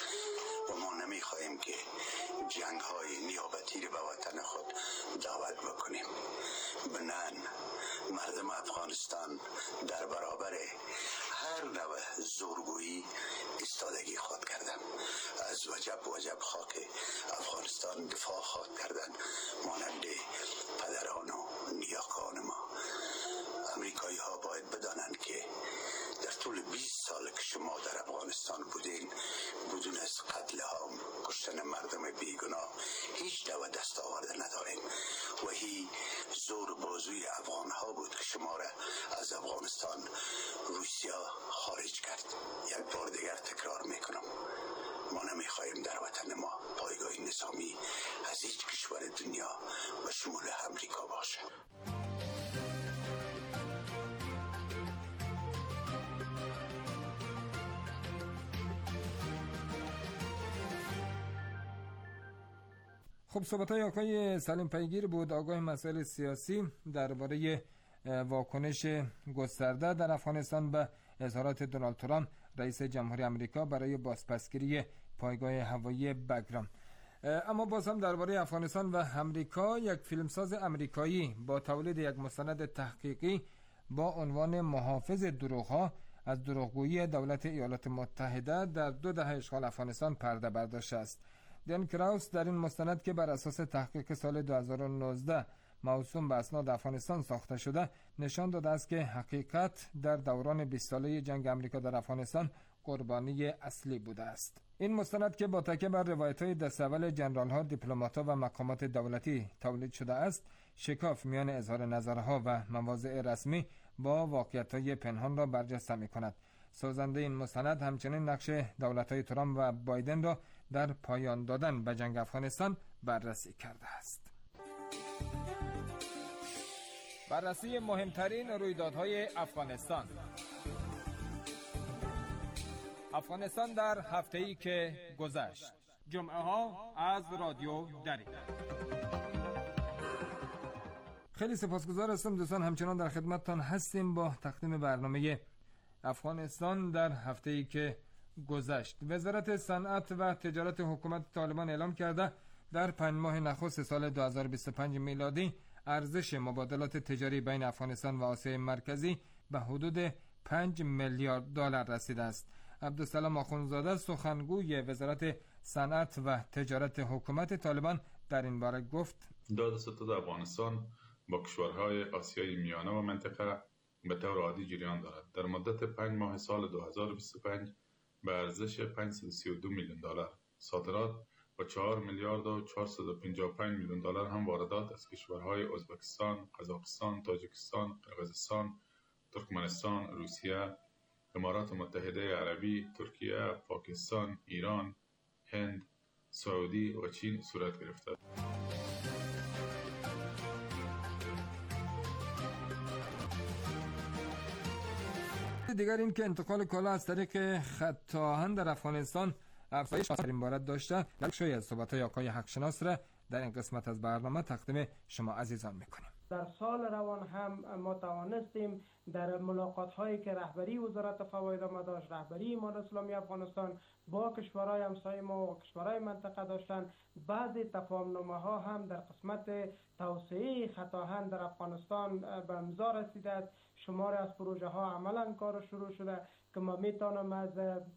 Speaker 8: و ما نمیخواهیم که جنگ های نیابتی رو به وطن خود دعوت بکنیم. بنان مردم افغانستان در برابر هر نوع زورگویی ایستادگی خود کردن، از وجب خاک افغانستان دفاع خود کردن مانند پدران و نیاکان ما. امریکایی ها باید بدانند که در طول 20 سال که شما در افغانستان بودین بدون از قتل عام، کشتن مردم بیگناه هیچ نوع دستاورد ندارین و هی زور بازوی افغان ها بود که شما را از افغانستان روسیه خارج کرد. یک بار دیگر تکرار میکنم، ما نمیخواهیم در وطن ما پایگاه نظامی از هیچ کشور دنیا و شمول امریکا باشه.
Speaker 16: خب صحبت‌های آقای سلیم پیگیر بود، آگاه مسائل سیاسی درباره واکنش گسترده در افغانستان به اظهارات دونالد ترامپ رئیس جمهوری آمریکا برای بازپسگیری پایگاه هوایی بگرام. اما باز هم درباره افغانستان و آمریکا، یک فیلمساز آمریکایی با تولید یک مستند تحقیقی با عنوان محافظ دروغ‌ها از دروغگویی دولت ایالات متحده در 2 دهه اشغال افغانستان پرده برداشته است. دن کراوس در این مستند که بر اساس تحقیق سال 2019 موسوم به اسناد افغانستان ساخته شده نشان داده است که حقیقت در دوران 20 ساله جنگ آمریکا در افغانستان قربانی اصلی بوده است. این مستند که با تکیه بر روایت‌های دستاول جنرال‌ها، دیپلمات‌ها و مقامات دولتی تولید شده است، شکاف میان اظهار نظرها و مواضع رسمی با واقعیت‌های پنهان را برجسته می‌کند. سازنده این مستند همچنین نقش دولت‌های ترامپ و بایدن را در پایان دادن به جنگ افغانستان بررسی کرده است. بررسی مهمترین رویدادهای افغانستان. افغانستان در هفته‌ای که گذشت. جمعه ها از رادیو دری. خیلی سپاسگزار هستم دوستان، همچنان در خدمتتان هستیم با تقدیم برنامه افغانستان در هفته‌ای که گذشت. وزارت صنعت و تجارت حکومت طالبان اعلام کرده در 5 ماه نخست سال 2025 میلادی ارزش مبادلات تجاری بین افغانستان و آسیای مرکزی به حدود 5 میلیارد دلار رسیده است. عبدالسلام آخوندزاده سخنگوی وزارت صنعت و تجارت حکومت طالبان در این باره گفت:
Speaker 3: داد ستاد افغانستان با کشورهای آسیای میانه و منطقه به طور عادی جریان دارد. در مدت 5 ماه سال 2025 به ارزش 532 میلیون دلار صادرات و 4 میلیارد و 455 میلیون دلار هم واردات از کشورهای ازبکستان، قزاقستان، تاجیکستان، قرقیزستان، ترکمنستان، روسیه، امارات متحده عربی، ترکیه، پاکستان، ایران، هند، سعودی و چین صورت گرفته.
Speaker 16: دیگر این که انتقال کالا از طریق خط آهن در افغانستان افزایش در این بارد داشته، در شوی از صحبت‌های آقای حقشناس را در این قسمت از برنامه تقدیم شما عزیزان میکنیم.
Speaker 10: در سال روان هم ما توانستیم در ملاقات هایی که رهبری وزارت فواید ما داشت، رهبری امارت اسلامی افغانستان با کشورهای همسایه ما و کشورهای منطقه داشتن، بعضی تفاهم‌نامه ها هم در قسمت توسعه خط آهن در افغانستان به امضا رسیده است. شماری از پروژه ها عملا کار شروع شده که ما میتونم از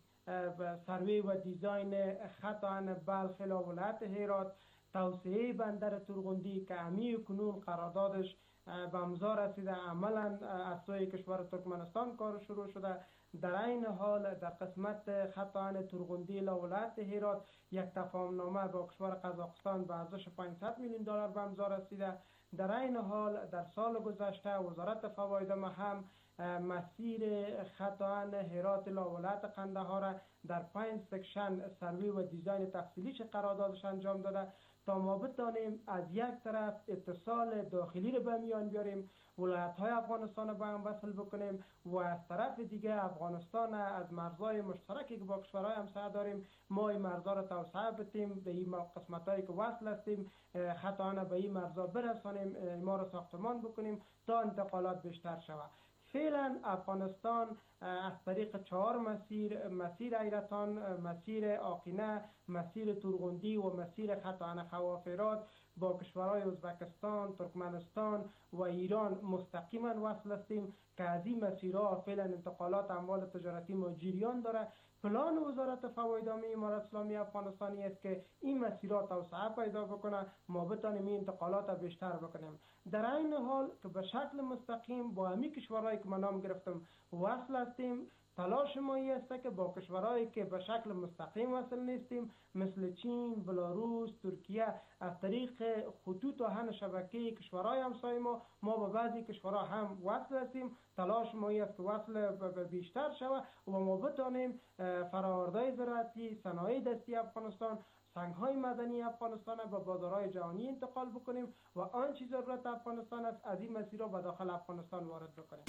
Speaker 10: سروی و دیزاین خط آهن بلخ الی ولایت هرات، توسعه بندر تورغندی که همی کنون قراردادش به امضا رسیده، عملا از سوی کشور ترکمنستان کار شروع شده. در این حال در قسمت خط آهن تورغندی الی ولایت هرات یک تفاهم‌نامه با کشور قزاقستان به ارزش 500 میلیون دلار به امضا رسیده. در این حال در سال گذشته وزارت فواید ما هم مسیر خط آهن هرات الی ولایت قندهار در 5 سکشن سروی و دیزاین تفصیلیش قراردادش انجام داده تا ما بتانیم از یک طرف اتصال داخلی رو به میان بیاریم، ولایت‌های افغانستان رو به هم وصل بکنیم و از طرف دیگه افغانستان از مرزهای مشترکی که با کشورهای همسایه داریم ما این مرزها رو توسعه بدیم، به این قسمت‌هایی که وصل هستیم خط آهن به این مرزها برسانیم، ما رو ساختمان بکنیم تا انتقالات بیشتر شود. فعلا افغانستان از طریق 4 مسیر ایرتان، مسیر آقینه، مسیر تورغندی و مسیر خط آهن خوافرات با کشورهای ازبکستان، ترکمنستان و ایران مستقیما وصل هستیم که از این مسیرها فعلا انتقالات اموال تجارتی ما جریان داره. پلان وزارت فواید عامه امارت اسلامی افغانستانی است که این مسیرها توسعه پیدا بکنه، ما بتانیم این انتقالات بیشتر بکنیم. در این حال که به شکل مستقیم با همین کشورهایی که من نام گرفتم وصل هستیم، تلاش ما است که با کشورهایی که به شکل مستقیم وصل نیستیم مثل چین، بلاروس، ترکیه از طریق خطوط آهن شبکه کشورهای همسایه ما با بعضی کشورها هم وصل هستیم. تلاش ما است که وصل بیشتر شود و ما بتانیم فرآوردهای زراعتی، صنایع دستی افغانستان، سنگ‌های معدنی افغانستان به بازارهای جهانی انتقال بکنیم و آنچه ضرورت افغانستان است از این مسیرها به داخل افغانستان وارد بکنیم.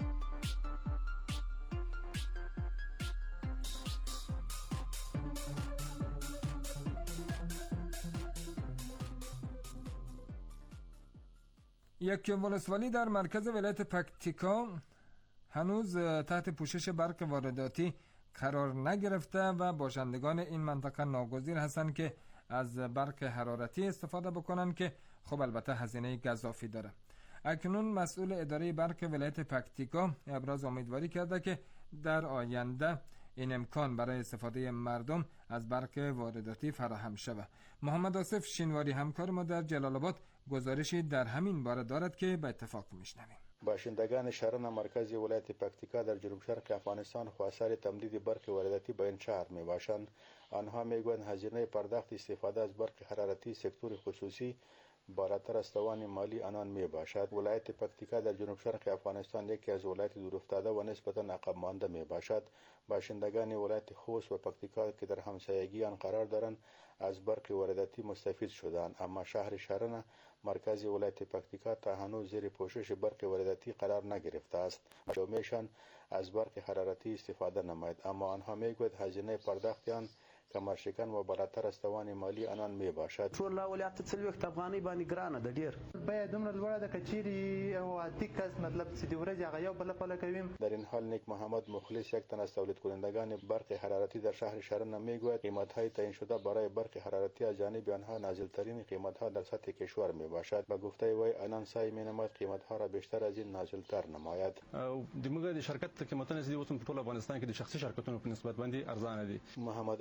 Speaker 16: یک ولسوالی در مرکز ولایت پکتیکا هنوز تحت پوشش برق وارداتی قرار نگرفته و باشندگان این منطقه ناگزیر هستند که از برق حرارتی استفاده بکنند که خب البته هزینه گزافی داره. اکنون مسئول اداره برق ولایت پکتیکا ابراز امیدواری کرده که در آینده این امکان برای استفاده مردم از برق وارداتی فراهم شود. محمد آصف شینواری همکار ما در جلال آباد گزارشی در همین باره دارد که به اتفاق میشنویم.
Speaker 11: باشندگان شهران مرکز ولایت پکتیکا در جنوب شرق افغانستان خواستار تمدید برق وارداتی به این شهر می باشند. آنها میگویند هزینه پرداخت استفاده از برق حرارتی سکتور خصوصی بالاتر از توان مالی آنان می باشد. ولایت پکتیکا در جنوب شرق افغانستان یکی از ولایت دورافتاده و نسبتا عقب مانده می باشد. باشندگان ولایت خوست و پکتیکا که در همسایگی آن قرار دارند از برق وارداتی مستفید شدند، اما شهر شرن مرکز ولایت پکتیکا تا هنوز زیر پوشش برق وارداتی قرار نگرفته است. جامعهشان از برق حرارتی استفاده نماید، اما آنها میگوید هزینه پرداخت آن کمرشکن و بالاتر از توان مالی آنان می باشد.
Speaker 12: ټول ولایت 40 افغانۍ باندې ګرانه ده ډیر.
Speaker 24: باید دومره لوړه ده که چیرې او عادي کس مطلب چې د ورځې هغه یو بله پله کویم.
Speaker 11: در این حال نیک محمد مخلص یک تن از تولید کنندگان برق حرارتی در شهر شرن میگوید قیمت‌های تعیین شده برای برق حرارتی از جانب آنها نازل‌ترین قیمت‌ها در سطح کشور می باشد. به گفته وی آنان سعی می‌نماید قیمت‌ها را بیشتر از این نازل‌تر نماید.
Speaker 25: د موږ د شرکت قیمتونه زیات په ټول افغانستان کې د شخصي شرکتونو په نسبت باندې ارزانه دي.
Speaker 11: محمد ایوب شاه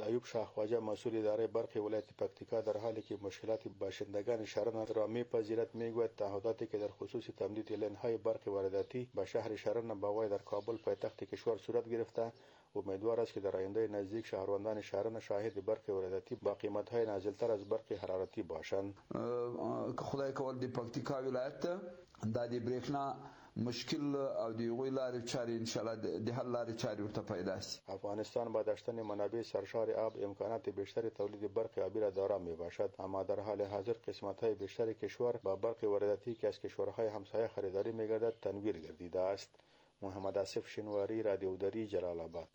Speaker 11: الله خواجه مسئول اداره برق ولایت پکتیکا در حالی که مشکلات باشندگان شرن را میپذیرد میگوید تعهداتی که در خصوص تمدید لین‌های برق وارداتی به شهر شرن با وای در کابل پایتخت کشور صورت گرفته. امیدوار است که در آینده نزدیک شهروندان شهرن شاهد برق وارداتی با قیمت‌های نازل‌تر از برق حرارتی باشند.
Speaker 2: خدای کول دی پکتیکا ولایت د دې بریښنا مشکل او د یوې لارې چارې ان شاء الله د حل لارې چارې ورته پیدا شي.
Speaker 11: افغانستان با داشتن منابع سرشار آب امکانات بیشتر تولید برق آبی را دارا میباشد، اما در حال حاضر قسمت‌های بیشتر کشور با برق وارداتی که از کشورهای همسایه خریداری می‌گردد تنویر گردیده است. محمد آصف شنواری، رادیو دری، جلال آباد.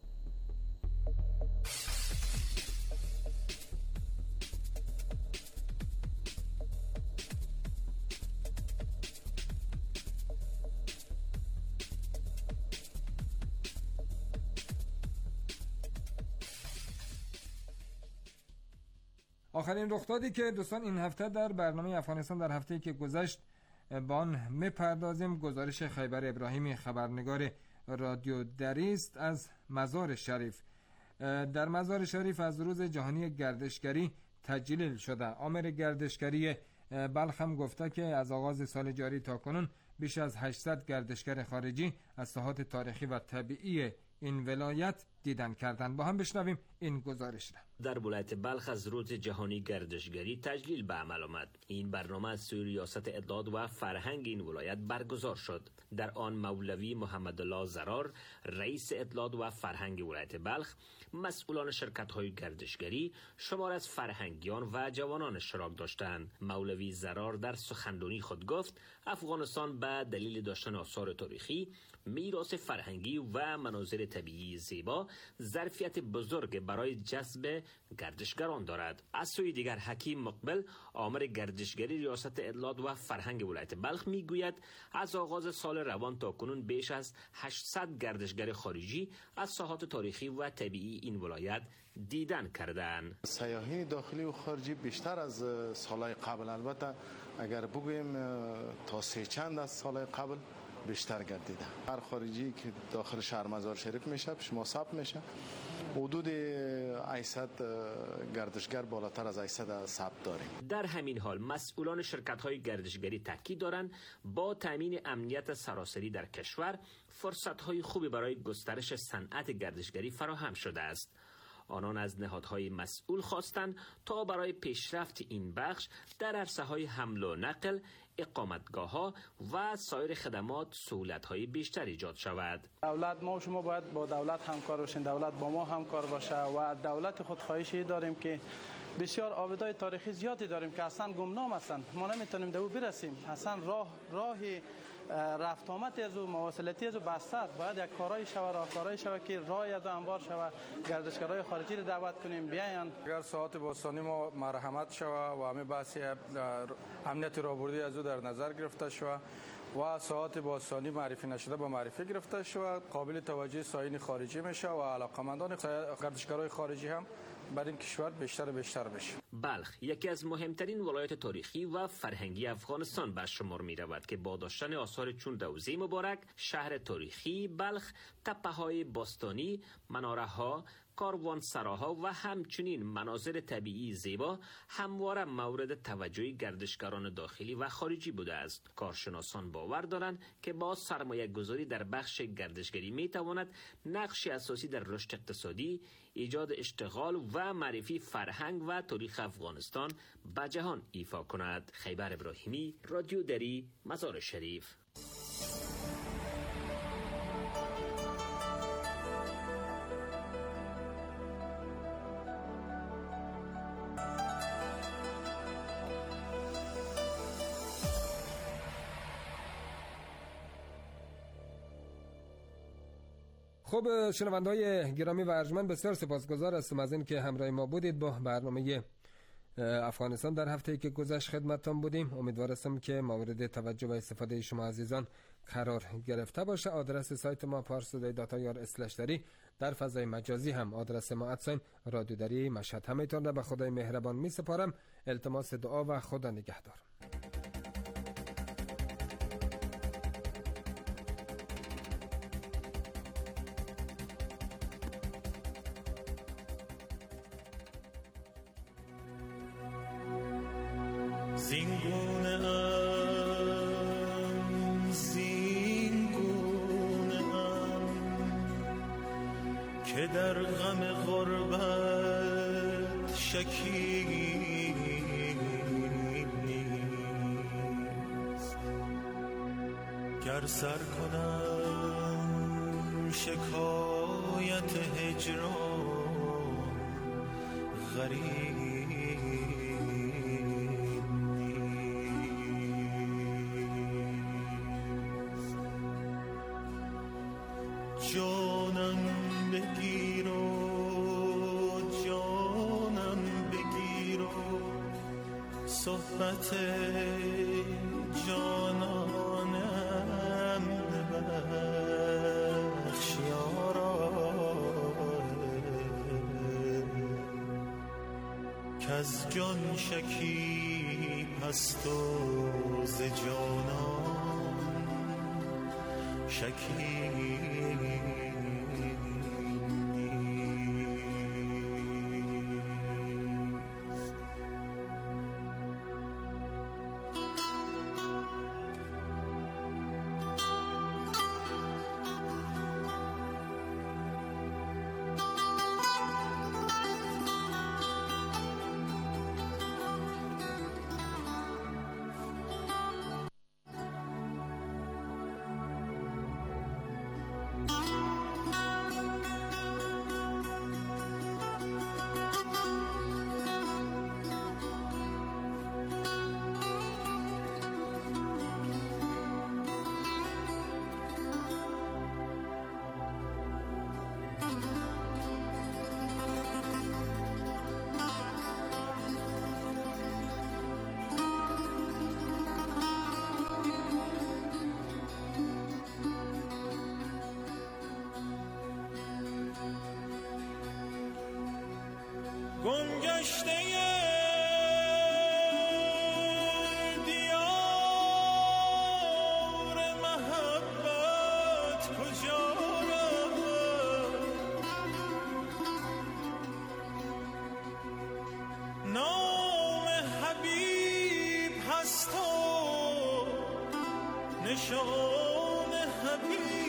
Speaker 16: آخرین رخدادی که دوستان این هفته در برنامه افغانستان در هفته‌ای که گذشت با آن می‌پردازیم گزارش خیبر ابراهیمی خبرنگار رادیو دری است از مزار شریف. در مزار شریف از روز جهانی گردشگری تجلیل شده. آمر گردشگری بلخ هم گفته که از آغاز سال جاری تا کنون بیش از 800 گردشگر خارجی از ساحات تاریخی و طبیعی این ولایت دیدن کردند. با هم بشنویم این گزارش را.
Speaker 4: در ولایت بلخ از روز جهانی گردشگری تجلیل به عمل آمد. این برنامه از سوی ریاست اطلاعات و فرهنگ این ولایت برگزار شد. در آن مولوی محمد الله زرار رئیس اطلاعات و فرهنگ ولایت بلخ، مسئولان شرکت‌های گردشگری، شمار از فرهنگیان و جوانان اشتراک داشتند. مولوی زرار در سخنرانی خود گفت افغانستان به دلیل داشتن آثار تاریخی، میراث فرهنگی و مناظر طبیعی زیبا ظرفیت بزرگ برای جذب گردشگران دارد. از سوی دیگر حکیم مقبل آمر گردشگری ریاست اطلاعات و فرهنگ ولایت بلخ میگوید از آغاز سال روان تا کنون بیش از 800 گردشگر خارجی از ساحات تاریخی و طبیعی این ولایت دیدن کردند.
Speaker 9: سیاحین داخلی و خارجی بیشتر از سالهای قبل، البته اگر بگویم تا سه چند از سالهای قبل بیشتر گردیده. هر خارجی که داخل شهر مزار شریف میشه شما ثبت میشه حدود 800 گردشگر، بالاتر از 800 ثبت داریم.
Speaker 4: در همین حال مسئولان شرکت‌های گردشگری تاکید دارند با تامین امنیت سراسری در کشور فرصت‌های خوبی برای گسترش صنعت گردشگری فراهم شده است. آنان از نهادهای مسئول خواستند تا برای پیشرفت این بخش در عرصه‌های حمل و نقل، اقامتگاه‌ها و سایر خدمات سهولت‌های بیشتر ایجاد شود.
Speaker 12: دولت، ما و شما باید با دولت همکار باشیم، دولت با ما همکار باشه و دولت خود خواهشی داریم که بسیار آبادهای تاریخی زیادی داریم که اصلا گمنام هستند، ما نمیتونیم به او برسیم. اصلا راهی رفت آمد از او، مواصلاتی از او بسته است. باید یک کارهای شود، راهکارهای شود که راهی از انبار شود، گردشگرای خارجی رو دعوت کنیم بیاین.
Speaker 13: اگر ساعت باستانی ما مرحمت شود و همه بحث امنیت راهبردی از او در نظر گرفته شود و ساعت باستانی معرفی نشده با معرفی گرفته شود، قابل توجه سایرین خارجی میشه و علاقمندان گردشگرای خارجی هم بر این کشور بیشتر و بیشتر بشه.
Speaker 4: بلخ یکی از مهمترین ولایات تاریخی و فرهنگی افغانستان به شمار می رود که با داشتن آثار چون روضه مبارک، شهر تاریخی بلخ، تپه‌های باستانی، مناره‌ها، کاروانسراها و همچنین مناظر طبیعی زیبا همواره مورد توجه گردشگران داخلی و خارجی بوده است. کارشناسان باور دارند که با سرمایه گذاری در بخش گردشگری می تواند نقش اساسی در رشد اقتصادی، ایجاد اشتغال و معرفی فرهنگ و تاریخ افغانستان به جهان ایفا کند. خیبر ابراهیمی، رادیو دری، مزار شریف.
Speaker 16: خب شنونده‌های گرامی و ارجمند، بسیار سپاسگزار هستم از این که همراه ما بودید. با برنامه افغانستان در هفته‌ای که گذشت خدمتتان بودیم. امیدوارم که مورد توجه و استفاده شما عزیزان قرار گرفته باشه. آدرس سایت ما parstoday.ir/dari، در فضای مجازی هم آدرس ما رادیو دری مشهد. همه‌تان را به خدای مهربان می‌سپارم. التماس دعا و خدا نگهدار.
Speaker 5: که در غم غربت شکی نیست. گر سر کنم شکایت هجران غریب نیست. جانم بگیر و جانم بگیر و صحبت جانانم ببخش یارا، کز جان شکیب هست و ز جانان شکیب. گمگشته دیار محبت کجا رفت؟ نام حبیب هست و نشان حبیب.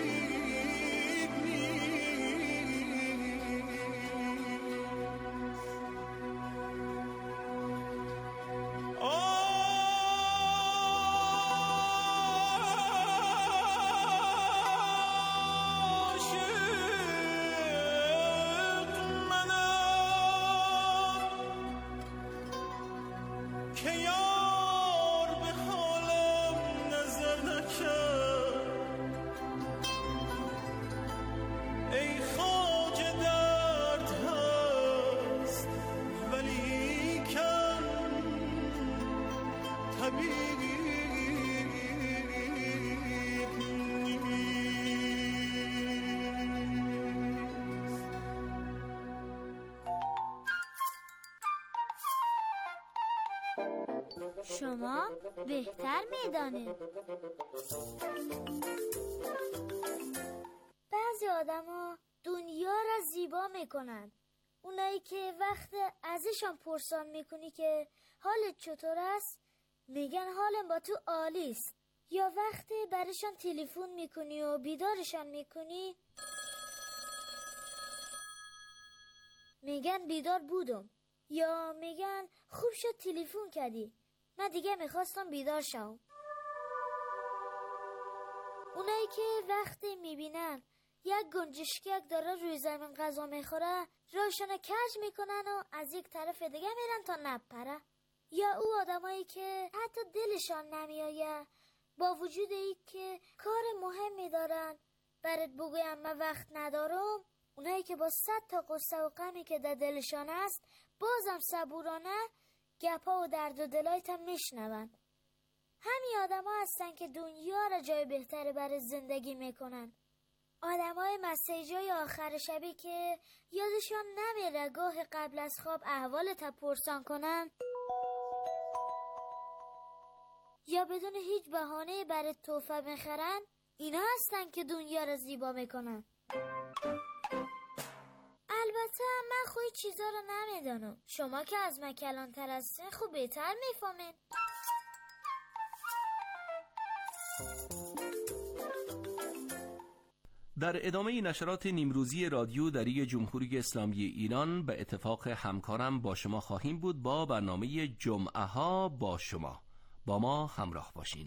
Speaker 14: شما بهتر میدانید. بعضی آدما دنیا را زیبا میکنن. اونایی که وقت ازشان پرسان میکنی که حالت چطور است میگن حالم با تو عالی است. یا وقتی برشان تلفن میکنی و بیدارشان میکنی میگن بیدار بودم. یا میگن خوب شد تلفن کردی، من دیگه میخواستم بیدار شم. اونایی که وقتی میبینن یک گنجشکک داره روی زمین غذا میخوره راشون کج میکنن و از یک طرف دیگه میرن تا نپره. یا او آدمایی که حتی دلشان نمیایه با وجود ای که کار مهمی دارن برات بگویم من وقت ندارم، اونایی که با 100 تا قصه و غمی که در دلشان است بازم صبورانه گپا و درد و دلایت هم میشنون. همین آدم ها هستن که دنیا را جای بهتری برای زندگی میکنن. آدم های مسیجای آخر شبی که یادشان نمیره گاه قبل از خواب احوالت پرسان کنن یا بدون هیچ بهانه برای تحفه میخرن. اینا هستن که دنیا را زیبا میکنن. البته من خوی چیزا رو نمیدانم. شما که از من کلانتر هستین خوب بهتر میفهمین.
Speaker 15: در ادامه نشرات نیمروزی رادیو دری جمهوری اسلامی ایران به اتفاق همکارم با شما خواهیم بود با برنامه جمعه ها با شما. با ما همراه باشین.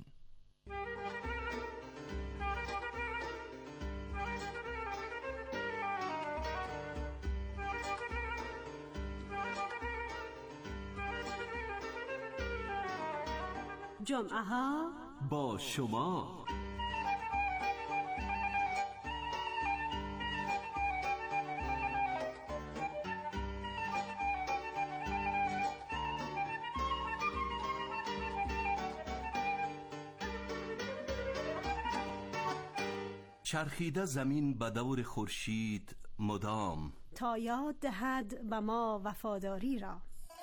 Speaker 17: جمعه ها
Speaker 15: با شما. چرخیده زمین به دور خورشید مدام،
Speaker 17: تا یاد دهد به ما وفاداری را.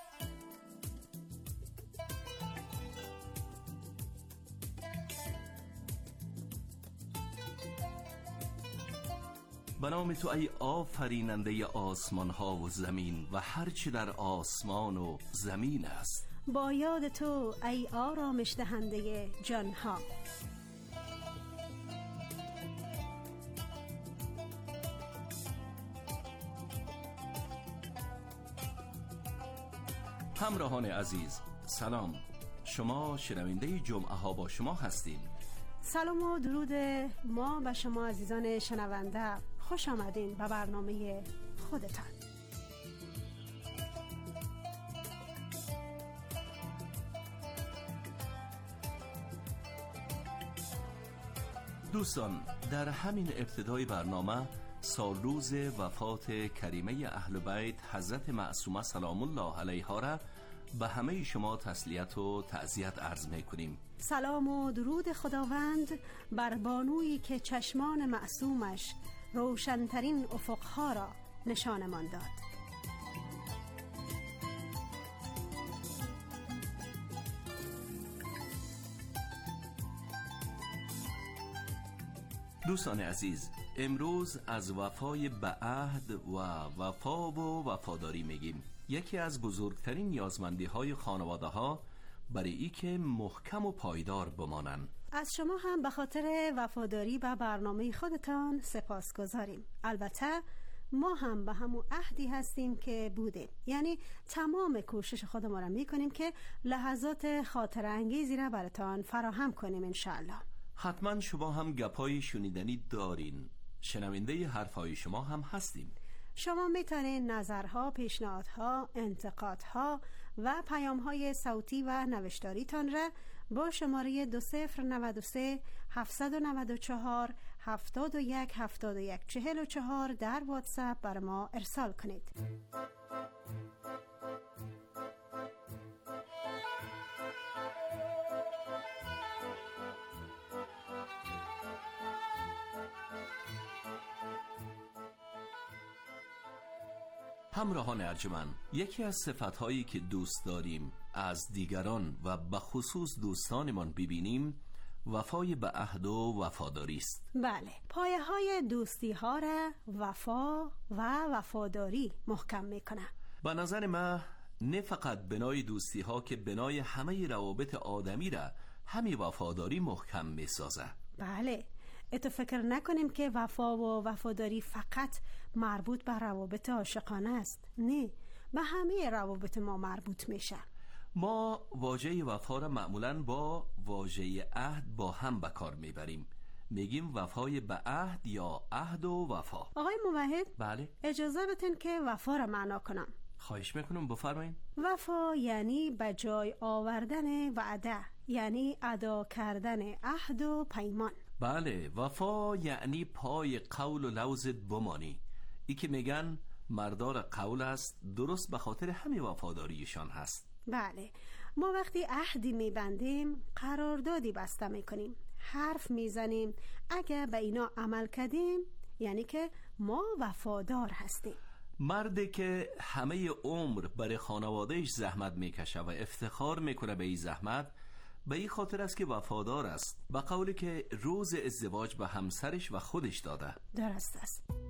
Speaker 15: به نام تو ای آفریننده آسمان ها و زمین و هرچی در آسمان و زمین است.
Speaker 17: با یاد تو ای آرامش دهنده جان ها.
Speaker 15: همراهان عزیز سلام، شما شنونده جمعه ها با شما هستین.
Speaker 17: سلام و درود ما به شما عزیزان شنونده. خوش آمدین به برنامه خودتان.
Speaker 15: دوستان، در همین ابتدای برنامه سالروز وفات کریمه اهل بیت حضرت معصومه سلام الله علیها را به همه شما تسلیت و تعزیت عرض می‌کنیم.
Speaker 17: سلام و درود خداوند بر بانویی که چشمان معصومش روشنترین افقها را نشانمان داد.
Speaker 15: دوستان عزیز، امروز از وفای به عهد و وفا و وفاداری میگیم. یکی از بزرگترین نیازمندی های خانواده ها برای ای که محکم و پایدار بمانند.
Speaker 17: از شما هم به خاطر وفاداری به برنامه خودتان سپاسگزاریم. البته ما هم به همون عهدی هستیم که بودیم، یعنی تمام کوشش خودمان را میکنیم که لحظات خاطر انگیزی را براتان فراهم کنیم انشاءالله.
Speaker 15: حتما شما هم گپای شنیدنی دارین، شنونده حرفای شما هم هستیم.
Speaker 17: شما میتونید نظرها، پیشنهادها، انتقادها و پیامهای صوتی و نوشتاریتان را با شماره 2093 794 71 71 44 در واتساپ بر ما ارسال کنید.
Speaker 15: همراهان ارجمند، یکی از صفت‌هایی که دوست داریم از دیگران و به خصوص دوستانمان ببینیم وفای به عهد و وفاداری است.
Speaker 17: بله، پایه‌های دوستی ها را وفا و وفاداری محکم میکنه.
Speaker 15: به نظر من نه فقط بنای دوستی ها که بنای همه روابط آدمی را همین وفاداری محکم میسازه.
Speaker 17: بله، اتو فکر نکنیم که وفا و وفاداری فقط مربوط به روابط عاشقانه است. نه، به همه روابط ما مربوط میشه.
Speaker 15: ما واژه وفا را معمولاً با واژه عهد با هم به کار میبریم. میگیم وفای به عهد یا عهد و وفا.
Speaker 17: آقای موحد،
Speaker 15: بله،
Speaker 17: اجازه بدین که وفا را معنا کنم.
Speaker 15: خواهش میکنم، بفرمایید.
Speaker 17: وفا یعنی به جای آوردن وعده، یعنی ادا کردن عهد و پیمان.
Speaker 15: بله، وفا یعنی پای قول و لوزت بمانی. ای که میگن مردار قول است، درست به خاطر همین وفاداریشان هست.
Speaker 17: بله، ما وقتی عهدی میبندیم قراردادی بسته میکنیم، حرف میزنیم. اگه به اینا عمل کردیم یعنی که ما وفادار هستیم.
Speaker 15: مردی که همه عمر برای خانوادهش زحمت میکشه و افتخار میکنه به این زحمت، به این خاطر است که وفادار است، به قولی که روز ازدواج به همسرش و خودش داده.
Speaker 17: درست است.